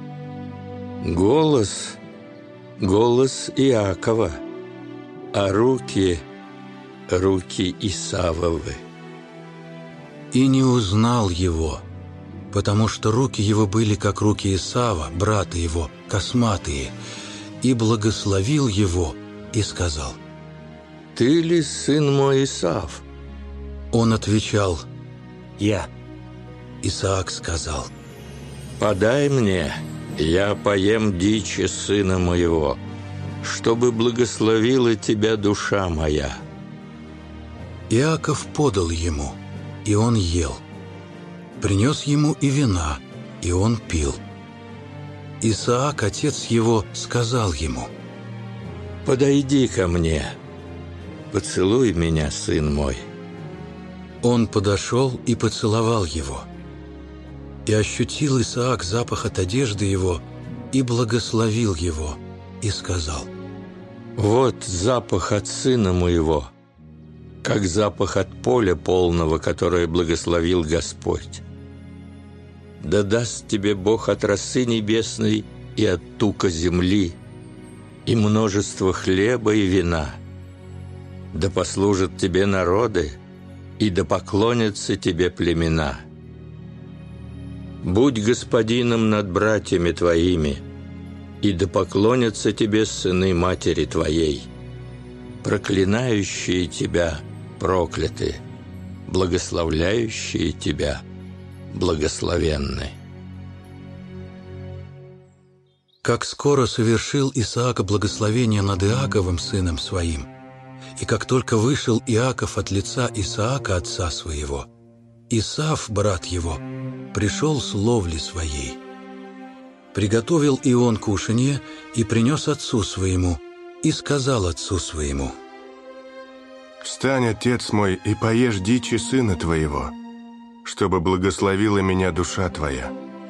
«Голос, голос Иакова, а руки, руки Исавовы». И не узнал его, потому что руки его были, как руки Исава, брата его, косматые, и благословил его и сказал: «Ты ли сын мой Исав?» Он отвечал: «Я». Исаак сказал: «Подай мне, я поем дичи сына моего, чтобы благословила тебя душа моя». Иаков подал ему, и он ел. Принес ему и вина, и он пил. Исаак, отец его, сказал ему: «Подойди ко мне, поцелуй меня, сын мой». Он подошел и поцеловал его. И ощутил Исаак запах от одежды его, и благословил его, и сказал: «Вот запах от сына моего, как запах от поля полного, которое благословил Господь. Да даст тебе Бог от росы небесной и от тука земли, и множество хлеба и вина. Да послужат тебе народы, и да поклонятся тебе племена. Будь господином над братьями твоими, и да поклонятся тебе сыны матери твоей. Проклинающие тебя прокляты, благословляющие тебя благословенны». Как скоро совершил Исаак благословение над Иаковым, сыном своим, и как только вышел Иаков от лица Исаака, отца своего, Исав, брат его, пришел с ловли своей. Приготовил и он кушанье, и принес отцу своему, и сказал отцу своему: «Встань, отец мой, и поешь дичи сына твоего, чтобы благословила меня душа твоя».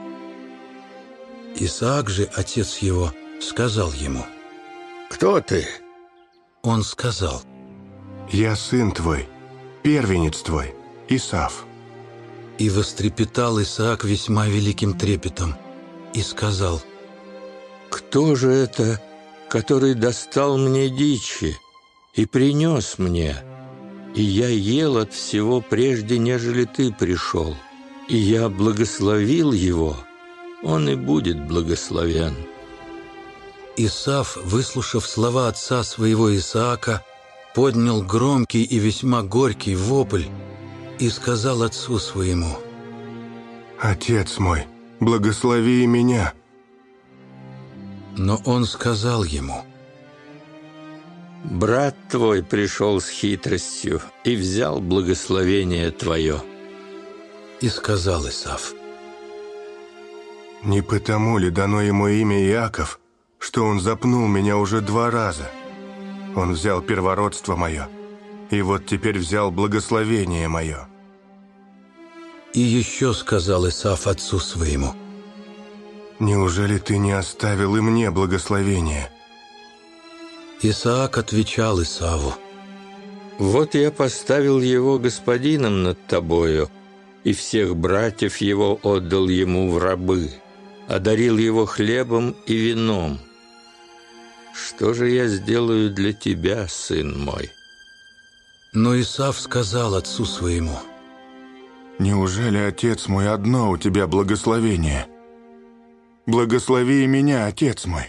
Исаак же, отец его, сказал ему: «Кто ты?» Он сказал: «Я сын твой, первенец твой, Исав». И вострепетал Исаак весьма великим трепетом, и сказал: «Кто же это, который достал мне дичи и принес мне? И я ел от всего прежде, нежели ты пришел, и я благословил его, он и будет благословен». Исав, выслушав слова отца своего Исаака, поднял громкий и весьма горький вопль и сказал отцу своему: «Отец мой, благослови и меня». Но он сказал ему: «Брат твой пришел с хитростью и взял благословение твое». И сказал Исав: «Не потому ли дано ему имя Иаков, что он запнул меня уже 2 раза? Он взял первородство мое, и вот теперь взял благословение мое». И еще сказал Исав отцу своему: «Неужели ты не оставил и мне благословение?» Исаак отвечал Исаву: «Вот я поставил его господином над тобою, и всех братьев его отдал ему в рабы, одарил его хлебом и вином. Что же я сделаю для тебя, сын мой?» Но Исав сказал отцу своему: «Неужели, отец мой, одно у тебя благословение? Благослови и меня, отец мой».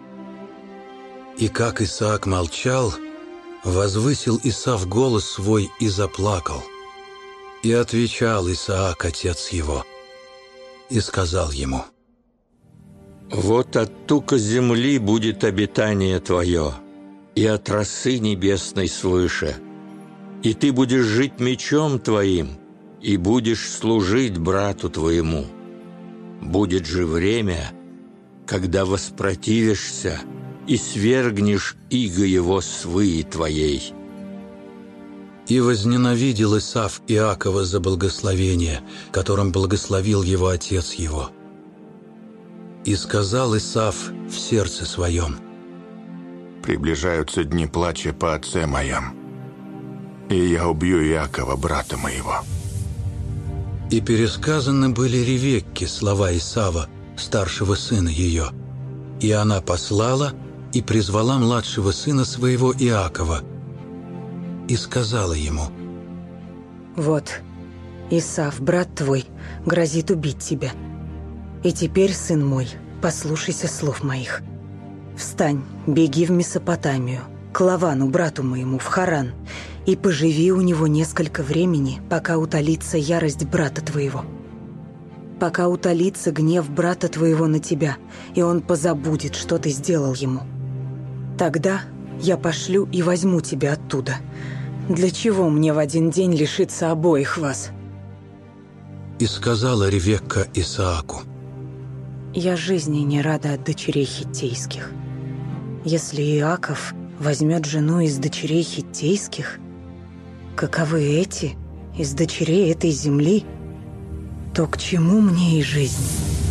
И как Исаак молчал, возвысил Исав голос свой и заплакал. И отвечал Исаак, отец его, и сказал ему: «Вот от тука земли будет обитание твое, и от росы небесной свыше. И ты будешь жить мечом твоим, и будешь служить брату твоему. Будет же время, когда воспротивишься и свергнешь иго его свыи твоей». И возненавидел Исав Иакова за благословение, которым благословил его отец его. И сказал Исав в сердце своем: «Приближаются дни плача по отце моем, и я убью Иакова, брата моего». И пересказаны были Ревекке слова Исава, старшего сына ее. И она послала и призвала младшего сына своего Иакова, и сказала ему: «Вот, Исав, брат твой, грозит убить тебя. И теперь, сын мой, послушайся слов моих. Встань, беги в Месопотамию, к Лавану, брату моему, в Харан, и поживи у него несколько времени, пока утолится ярость брата твоего. Пока утолится гнев брата твоего на тебя, и он позабудет, что ты сделал ему. Тогда я пошлю и возьму тебя оттуда. Для чего мне в один день лишиться обоих вас?» И сказала Ревекка Исааку: «Я жизни не рада от дочерей хиттейских. Если Иаков возьмет жену из дочерей хиттейских, каковы эти из дочерей этой земли, то к чему мне и жизнь?»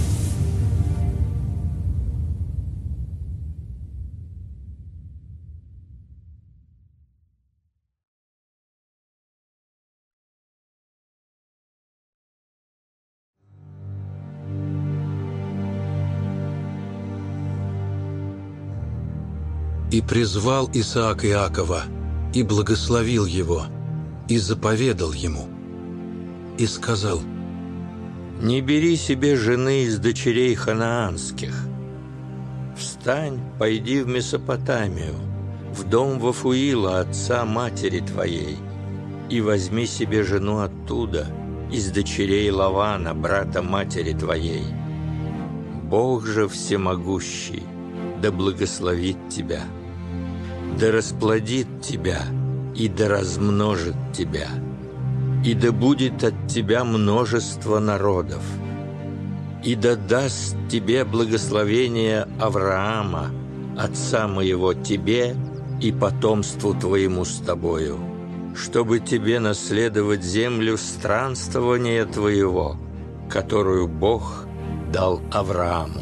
И призвал Исаак Иакова, и благословил его, и заповедал ему, и сказал: «Не бери себе жены из дочерей ханаанских. Встань, пойди в Месопотамию, в дом Вафуила, отца матери твоей, и возьми себе жену оттуда, из дочерей Лавана, брата матери твоей. Бог же всемогущий да благословит тебя, да расплодит тебя и да размножит тебя, и да будет от тебя множество народов, и да даст тебе благословение Авраама, отца моего, тебе и потомству твоему с тобою, чтобы тебе наследовать землю странствования твоего, которую Бог дал Аврааму».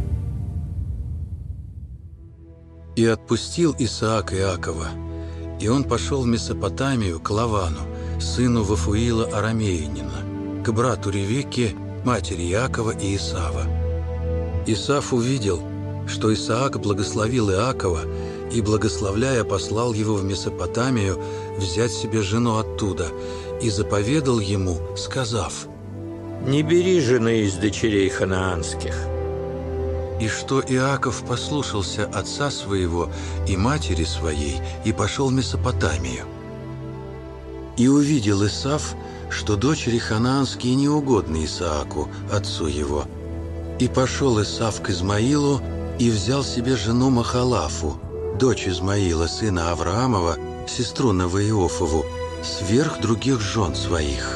И отпустил Исаак Иакова, и он пошел в Месопотамию к Лавану, сыну Вафуила арамеянина, к брату Ревекке, матери Иакова и Исава. Исав увидел, что Исаак благословил Иакова, и, благословляя, послал его в Месопотамию взять себе жену оттуда, и заповедал ему, сказав: «Не бери жены из дочерей ханаанских». И что Иаков послушался отца своего и матери своей, и пошел в Месопотамию. И увидел Исав, что дочери ханаанские неугодны Исааку, отцу его. И пошел Исав к Измаилу, и взял себе жену Махалафу, дочь Измаила, сына Авраамова, сестру Наваиофову, сверх других жен своих.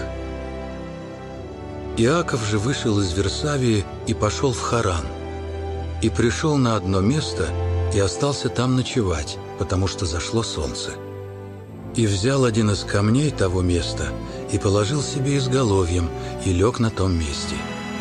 Иаков же вышел из Версавии и пошел в Харан. И пришел на одно место, и остался там ночевать, потому что зашло солнце. И взял один из камней того места, и положил себе изголовьем, и лег на том месте.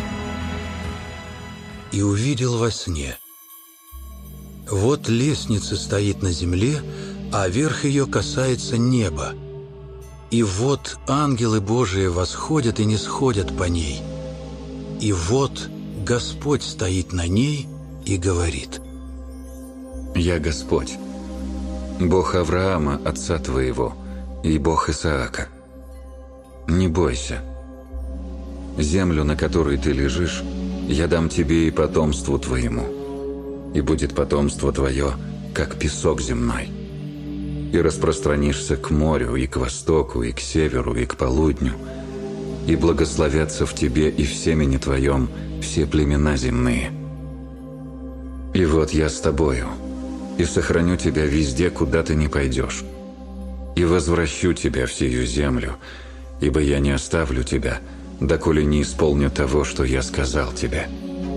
И увидел во сне: вот лестница стоит на земле, а верх ее касается неба. И вот ангелы Божии восходят и нисходят по ней. И вот Господь стоит на ней и говорит: «Я Господь, Бог Авраама, отца твоего, и Бог Исаака. Не бойся. Землю, на которой ты лежишь, я дам тебе и потомству твоему, и будет потомство твое, как песок земной. И распространишься к морю, и к востоку, и к северу, и к полудню, и благословятся в тебе и в семени твоем все племена земные. И вот я с тобою, и сохраню тебя везде, куда ты не пойдешь, и возвращу тебя в сию землю, ибо я не оставлю тебя, доколе не исполню того, что я сказал тебе».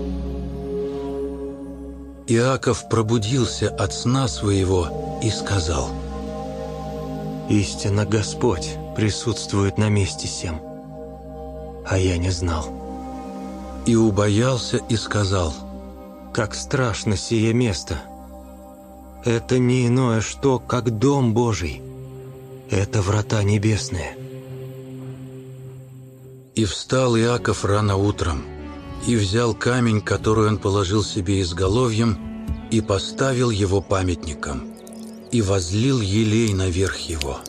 Иаков пробудился от сна своего и сказал: «Истинно Господь присутствует на месте сем, а я не знал». И убоялся и сказал: «Как страшно сие место! Это не иное что, как дом Божий. Это врата небесные». И встал Иаков рано утром, и взял камень, который он положил себе изголовьем, и поставил его памятником, и возлил елей наверх его.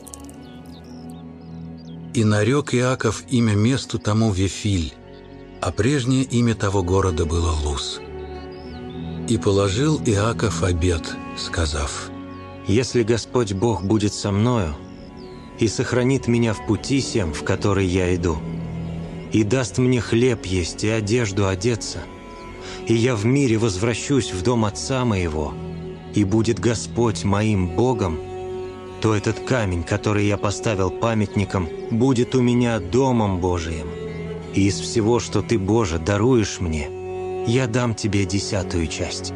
И нарек Иаков имя месту тому Вифиль, а прежнее имя того города было Луз. И положил Иаков обет, сказав: «Если Господь Бог будет со мною и сохранит меня в пути сем, в который я иду, и даст мне хлеб есть и одежду одеться, и я в мире возвращусь в дом отца моего, и будет Господь моим Богом, то этот камень, который я поставил памятником, будет у меня домом Божиим. И из всего, что ты, Боже, даруешь мне, я дам тебе 10-ую часть».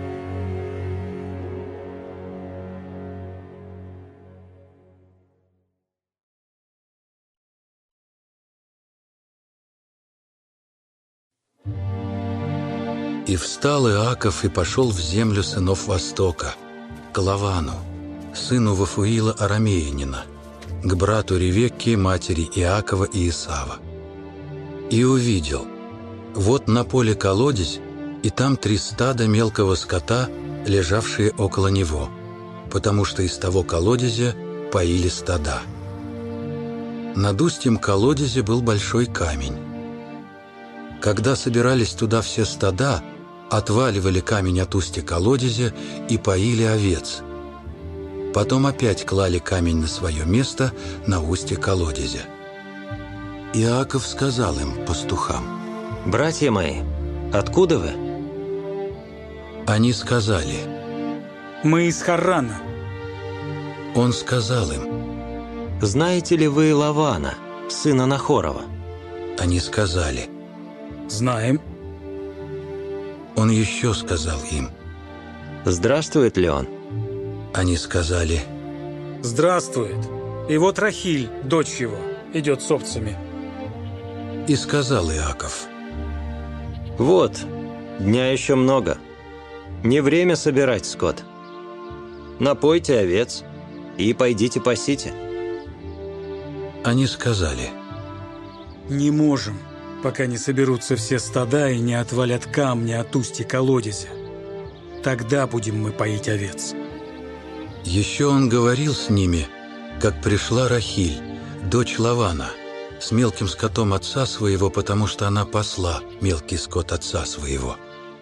И встал Иаков и пошел в землю сынов Востока, к Лавану, сыну Вафуила Арамеянина, к брату Ревекке, матери Иакова и Исава. И увидел, вот на поле колодезь, и там 3 стада мелкого скота, лежавшие около него, потому что из того колодезя поили стада. Над устьем колодезя был большой камень. Когда собирались туда все стада, отваливали камень от устья колодезя и поили овец. Потом опять клали камень на свое место на устье колодезя. Иаков сказал им, пастухам: «Братья мои, откуда вы?» Они сказали: «Мы из Харрана». Он сказал им: «Знаете ли вы Лавана, сына Нахорова?» Они сказали: «Знаем». Он еще сказал им: «Здравствует ли он?» Они сказали: «Здравствует. И вот Рахиль, дочь его, идет с овцами». И сказал Иаков: «Вот, дня еще много. Не время собирать скот. Напойте овец и пойдите пасите». Они сказали: «Не можем, пока не соберутся все стада и не отвалят камни от устья колодезя. Тогда будем мы поить овец». Еще он говорил с ними, как пришла Рахиль, дочь Лавана, с мелким скотом отца своего, потому что она пасла мелкий скот отца своего.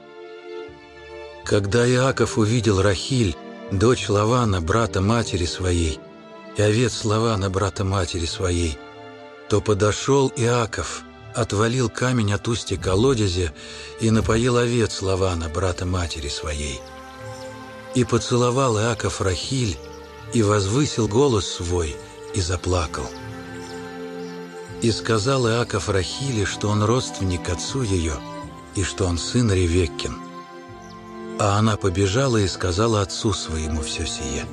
Когда Иаков увидел Рахиль, дочь Лавана, брата матери своей, и овец Лавана, брата матери своей, то подошел Иаков, отвалил камень от устья колодезя и напоил овец Лавана, брата матери своей. И поцеловал Иаков Рахиль, и возвысил голос свой, и заплакал. И сказал Иаков Рахиле, что он родственник отцу ее, и что он сын Ревеккин. А она побежала и сказала отцу своему все сие.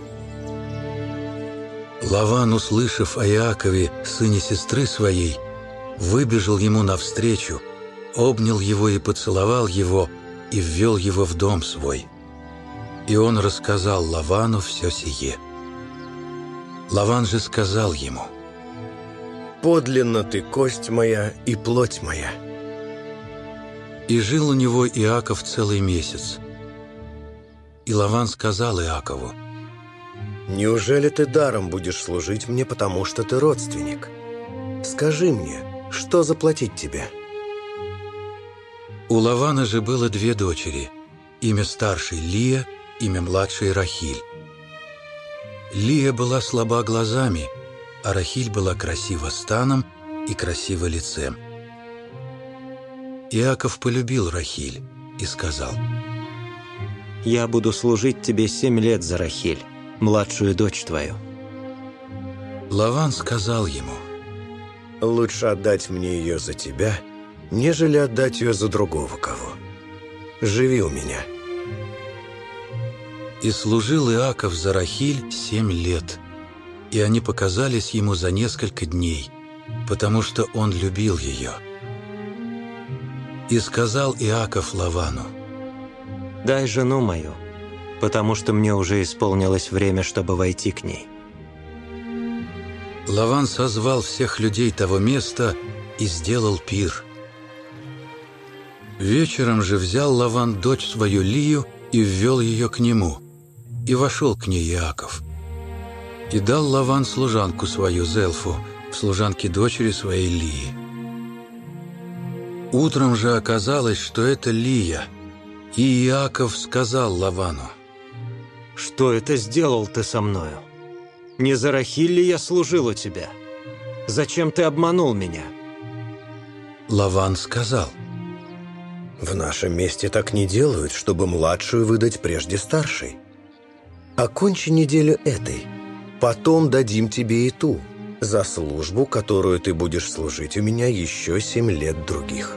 Лаван, услышав о Иакове, сыне сестры своей, выбежал ему навстречу, обнял его и поцеловал его, и ввел его в дом свой. И он рассказал Лавану все сие. Лаван же сказал ему: «Подлинно ты, кость моя и плоть моя». И жил у него Иаков целый месяц. И Лаван сказал Иакову: «Неужели ты даром будешь служить мне, потому что ты родственник? Скажи мне, что заплатить тебе?» У Лавана же было 2 дочери, имя старшей Лия, имя младшей Рахиль. Лия была слаба глазами, а Рахиль была красива станом и красива лицем. Иаков полюбил Рахиль и сказал: я буду служить тебе 7 лет за Рахиль, младшую дочь твою». Лаван сказал ему: «Лучше отдать мне ее за тебя, нежели отдать ее за другого кого. Живи у меня». И служил Иаков за Рахиль 7 лет, и они показались ему за несколько дней, потому что он любил ее. И сказал Иаков Лавану: «Дай жену мою, потому что мне уже исполнилось время, чтобы войти к ней». Лаван созвал всех людей того места и сделал пир. Вечером же взял Лаван дочь свою Лию и ввел ее к нему, и вошел к ней Иаков. И дал Лаван служанку свою Зелфу, в служанке дочери своей Лии. Утром же оказалось, что это Лия, и Иаков сказал Лавану: «Что это сделал ты со мною? Не за Рахиль ли я служил у тебя? Зачем ты обманул меня?» Лаван сказал: «В нашем месте так не делают, чтобы младшую выдать прежде старшей. Окончи неделю этой, потом дадим тебе и ту, за службу, которую ты будешь служить у меня еще 7 лет других».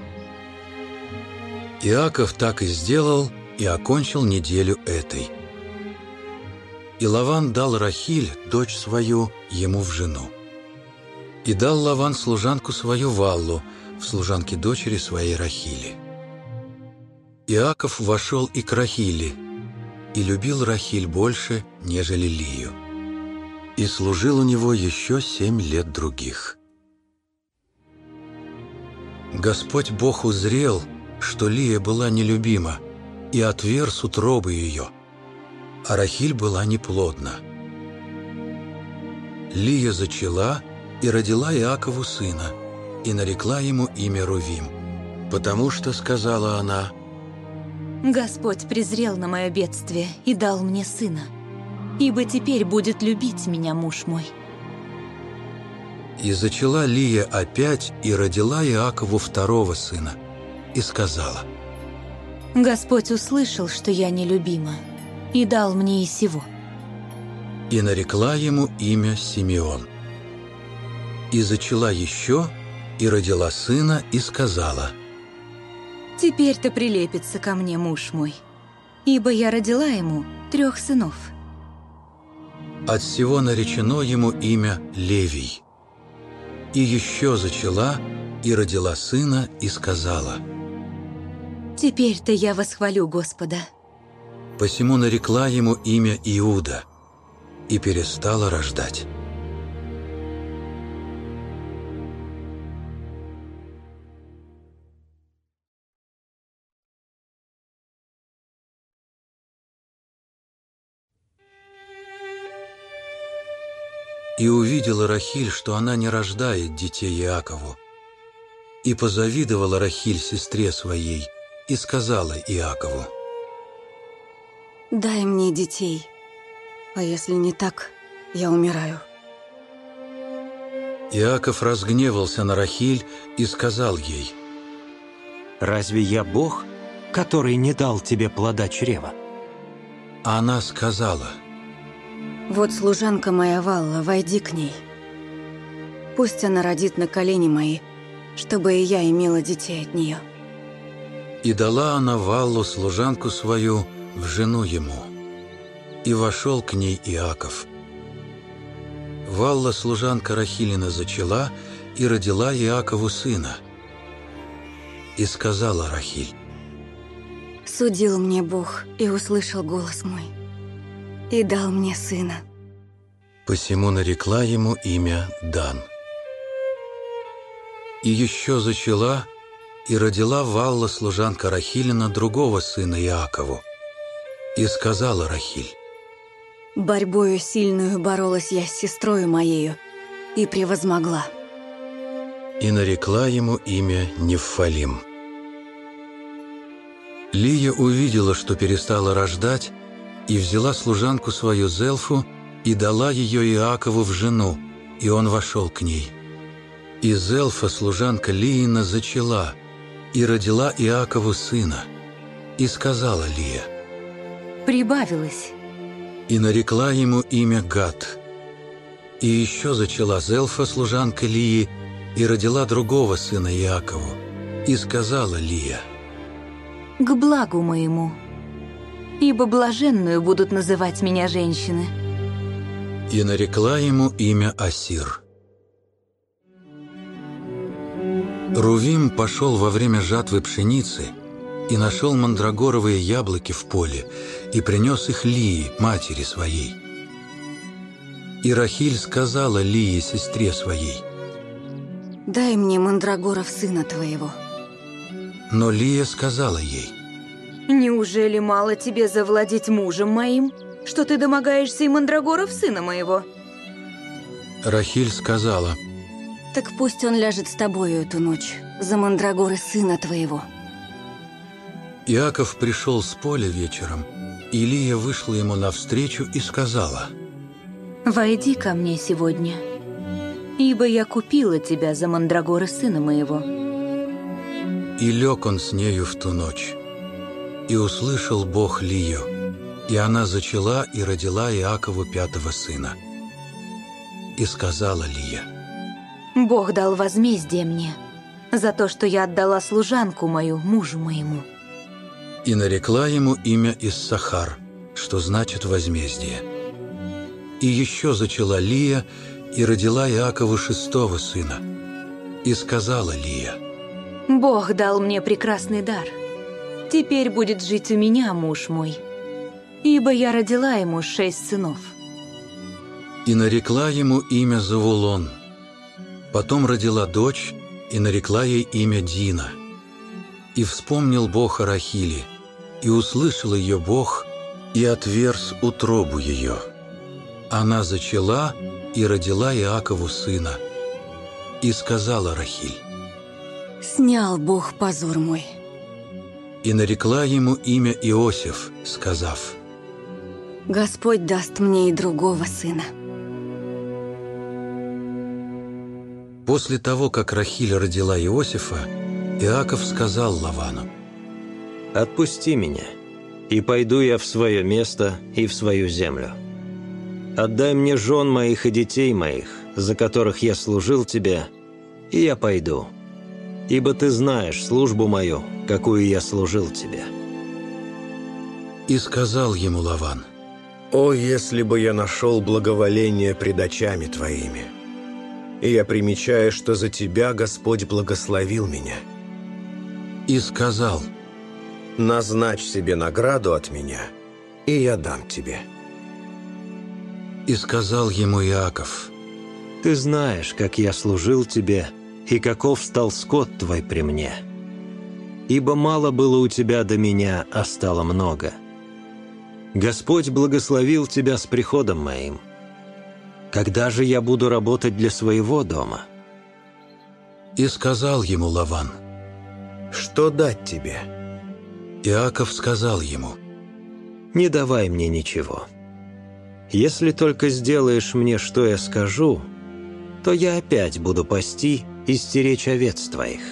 Иаков так и сделал, и окончил неделю этой. И Лаван дал Рахиль, дочь свою, ему в жену. И дал Лаван служанку свою Валлу, в служанке дочери своей Рахили. Иаков вошел и к Рахили, и любил Рахиль больше, нежели Лию. И служил у него еще 7 лет других. Господь Бог узрел, что Лия была нелюбима, и отверз утробы ее, а Рахиль была неплодна. Лия зачала и родила Иакову сына, и нарекла ему имя Рувим, потому что, сказала она: «Господь презрел на мое бедствие и дал мне сына, ибо теперь будет любить меня муж мой». И зачала Лия опять и родила Иакову второго сына, и сказала: «Господь услышал, что я нелюбима, и дал мне и сего». И нарекла ему имя Симеон. И зачала еще, и родила сына, и сказала: «Теперь-то прилепится ко мне муж мой, ибо я родила ему 3 сынов». От сего наречено ему имя Левий. И еще зачала, и родила сына, и сказала: «Теперь-то я восхвалю Господа». Посему нарекла ему имя Иуда, и перестала рождать. И увидела Рахиль, что она не рождает детей Иакову. И позавидовала Рахиль сестре своей, и сказала Иакову: «Дай мне детей, а если не так, я умираю». Иаков разгневался на Рахиль и сказал ей: «Разве я Бог, который не дал тебе плода чрева?» А она сказала: «Вот служанка моя Валла, войди к ней. Пусть она родит на колени мои, чтобы и я имела детей от нее». И дала она Валлу, служанку свою, в жену ему. И вошел к ней Иаков. Валла, служанка Рахилина, зачала и родила Иакову сына. И сказала Рахиль: «Судил мне Бог и услышал голос мой, и дал мне сына». Посему нарекла ему имя Дан. И еще зачала и родила Валла, служанка Рахилина, другого сына Иакову. И сказала Рахиль: «Борьбою сильную боролась я с сестрою моею и превозмогла». И нарекла ему имя Неффалим. Лия увидела, что перестала рождать, и взяла служанку свою Зелфу и дала ее Иакову в жену, и он вошел к ней. И Зелфа, служанка Лиина, зачала и родила Иакову сына. И сказала Лия: прибавилось. И нарекла ему имя Гад. И еще зачала Зелфа, служанка Лии, и родила другого сына Иакову. И сказала Лия: «К благу моему, ибо блаженную будут называть меня женщины». И нарекла ему имя Асир. Рувим пошел во время жатвы пшеницы и нашел мандрагоровые яблоки в поле и принес их Лии, матери своей. И Рахиль сказала Лии, сестре своей: «Дай мне мандрагоров сына твоего». Но Лия сказала ей: «Неужели мало тебе завладеть мужем моим, что ты домогаешься и мандрагоров сына моего?» Рахиль сказала: «Так пусть он ляжет с тобою эту ночь за мандрагоры сына твоего». Иаков пришел с поля вечером, и Лия вышла ему навстречу и сказала: «Войди ко мне сегодня, ибо я купила тебя за мандрагоры сына моего». И лег он с нею в ту ночь. И услышал Бог Лию, и она зачала и родила Иакову 5-го сына. И сказала Лия: «Бог дал возмездие мне за то, что я отдала служанку мою мужу моему». И нарекла ему имя Иссахар, что значит возмездие. И еще зачала Лия и родила Иакову 6-го сына. И сказала Лия: «Бог дал мне прекрасный дар. Теперь будет жить у меня муж мой, ибо я родила ему 6 сынов». И нарекла ему имя Завулон. Потом родила дочь и нарекла ей имя Дина. И вспомнил Бог о Рахиле, и услышал ее Бог, и отверз утробу ее. Она зачала и родила Иакову сына. И сказала Рахиль: «Снял Бог позор мой». И нарекла ему имя Иосиф, сказав: «Господь даст мне и другого сына». После того, как Рахиль родила Иосифа, Иаков сказал Лавану: «Отпусти меня, и пойду я в свое место и в свою землю. Отдай мне жен моих и детей моих, за которых я служил тебе, и я пойду, ибо ты знаешь службу мою, какую я служил тебе». И сказал ему Лаван: «О, если бы я нашел благоволение пред очами твоими! И я примечаю, что за тебя Господь благословил меня». И сказал: «Назначь себе награду от меня, и я дам тебе». И сказал ему Иаков: «Ты знаешь, как я служил тебе, и каков стал скот твой при мне. Ибо мало было у тебя до меня, а стало много. Господь благословил тебя с приходом моим. Когда же я буду работать для своего дома?» И сказал ему Лаван: «Что дать тебе?» Иаков сказал ему: «Не давай мне ничего. Если только сделаешь мне, что я скажу, то я опять буду пасти и стеречь овец твоих.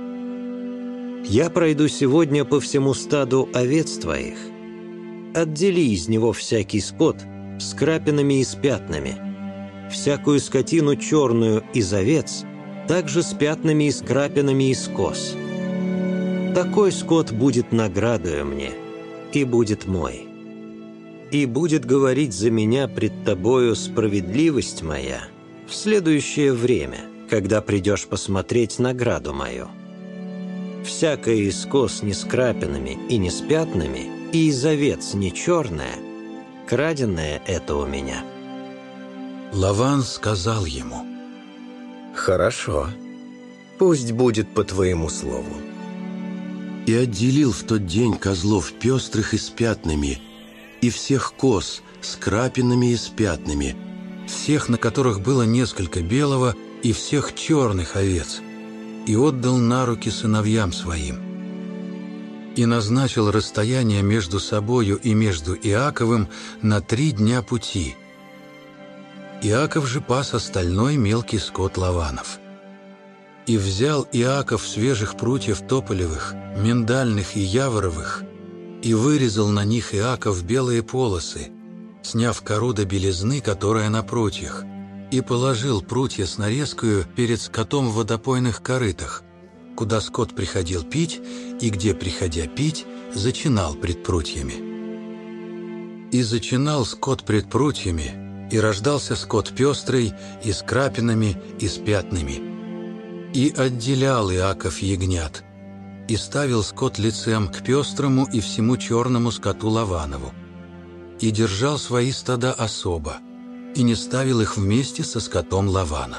Я пройду сегодня по всему стаду овец твоих. Отдели из него всякий скот с крапинами и с пятнами, всякую скотину черную из овец, также с пятнами и с крапинами из коз. Такой скот будет наградою мне, и будет мой. И будет говорить за меня пред тобою справедливость моя в следующее время, когда придешь посмотреть награду мою. Всякое из коз не с крапинами и не с пятнами, и из овец не черное, краденое это у меня». Лаван сказал ему: «Хорошо, пусть будет по твоему слову». И отделил в тот день козлов пестрых и с пятнами, и всех коз с крапинами и с пятнами, всех, на которых было несколько белого, и всех черных овец, и отдал на руки сыновьям своим. И назначил расстояние между собою и между Иаковым на 3 дня пути. Иаков же пас остальной мелкий скот Лаванов. И взял Иаков свежих прутьев тополевых, миндальных и яворовых, И вырезал на них Иаков белые полосы, сняв кору до белизны, которая на прутьях, и положил прутья с нарезкою перед скотом в водопойных корытах, куда скот приходил пить, и где, приходя пить, зачинал пред прутьями. И зачинал скот пред прутьями, и рождался скот пестрый, и с крапинами, и с пятнами. И отделял Иаков ягнят, и ставил скот лицем к пестрому и всему черному скоту Лаванову, и держал свои стада особо, и не ставил их вместе со скотом Лавана.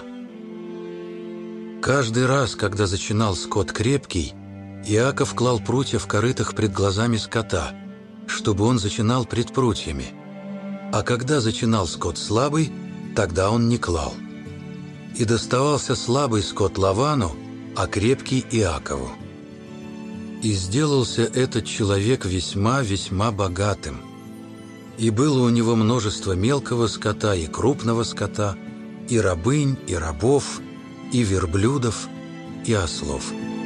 Каждый раз, когда зачинал скот крепкий, Иаков клал прутья в корытах пред глазами скота, чтобы он зачинал пред прутьями, а когда зачинал скот слабый, тогда он не клал. И доставался слабый скот Лавану, а крепкий Иакову. И сделался этот человек весьма-весьма богатым. И было у него множество мелкого скота и крупного скота, и рабынь, и рабов, и верблюдов, и ослов.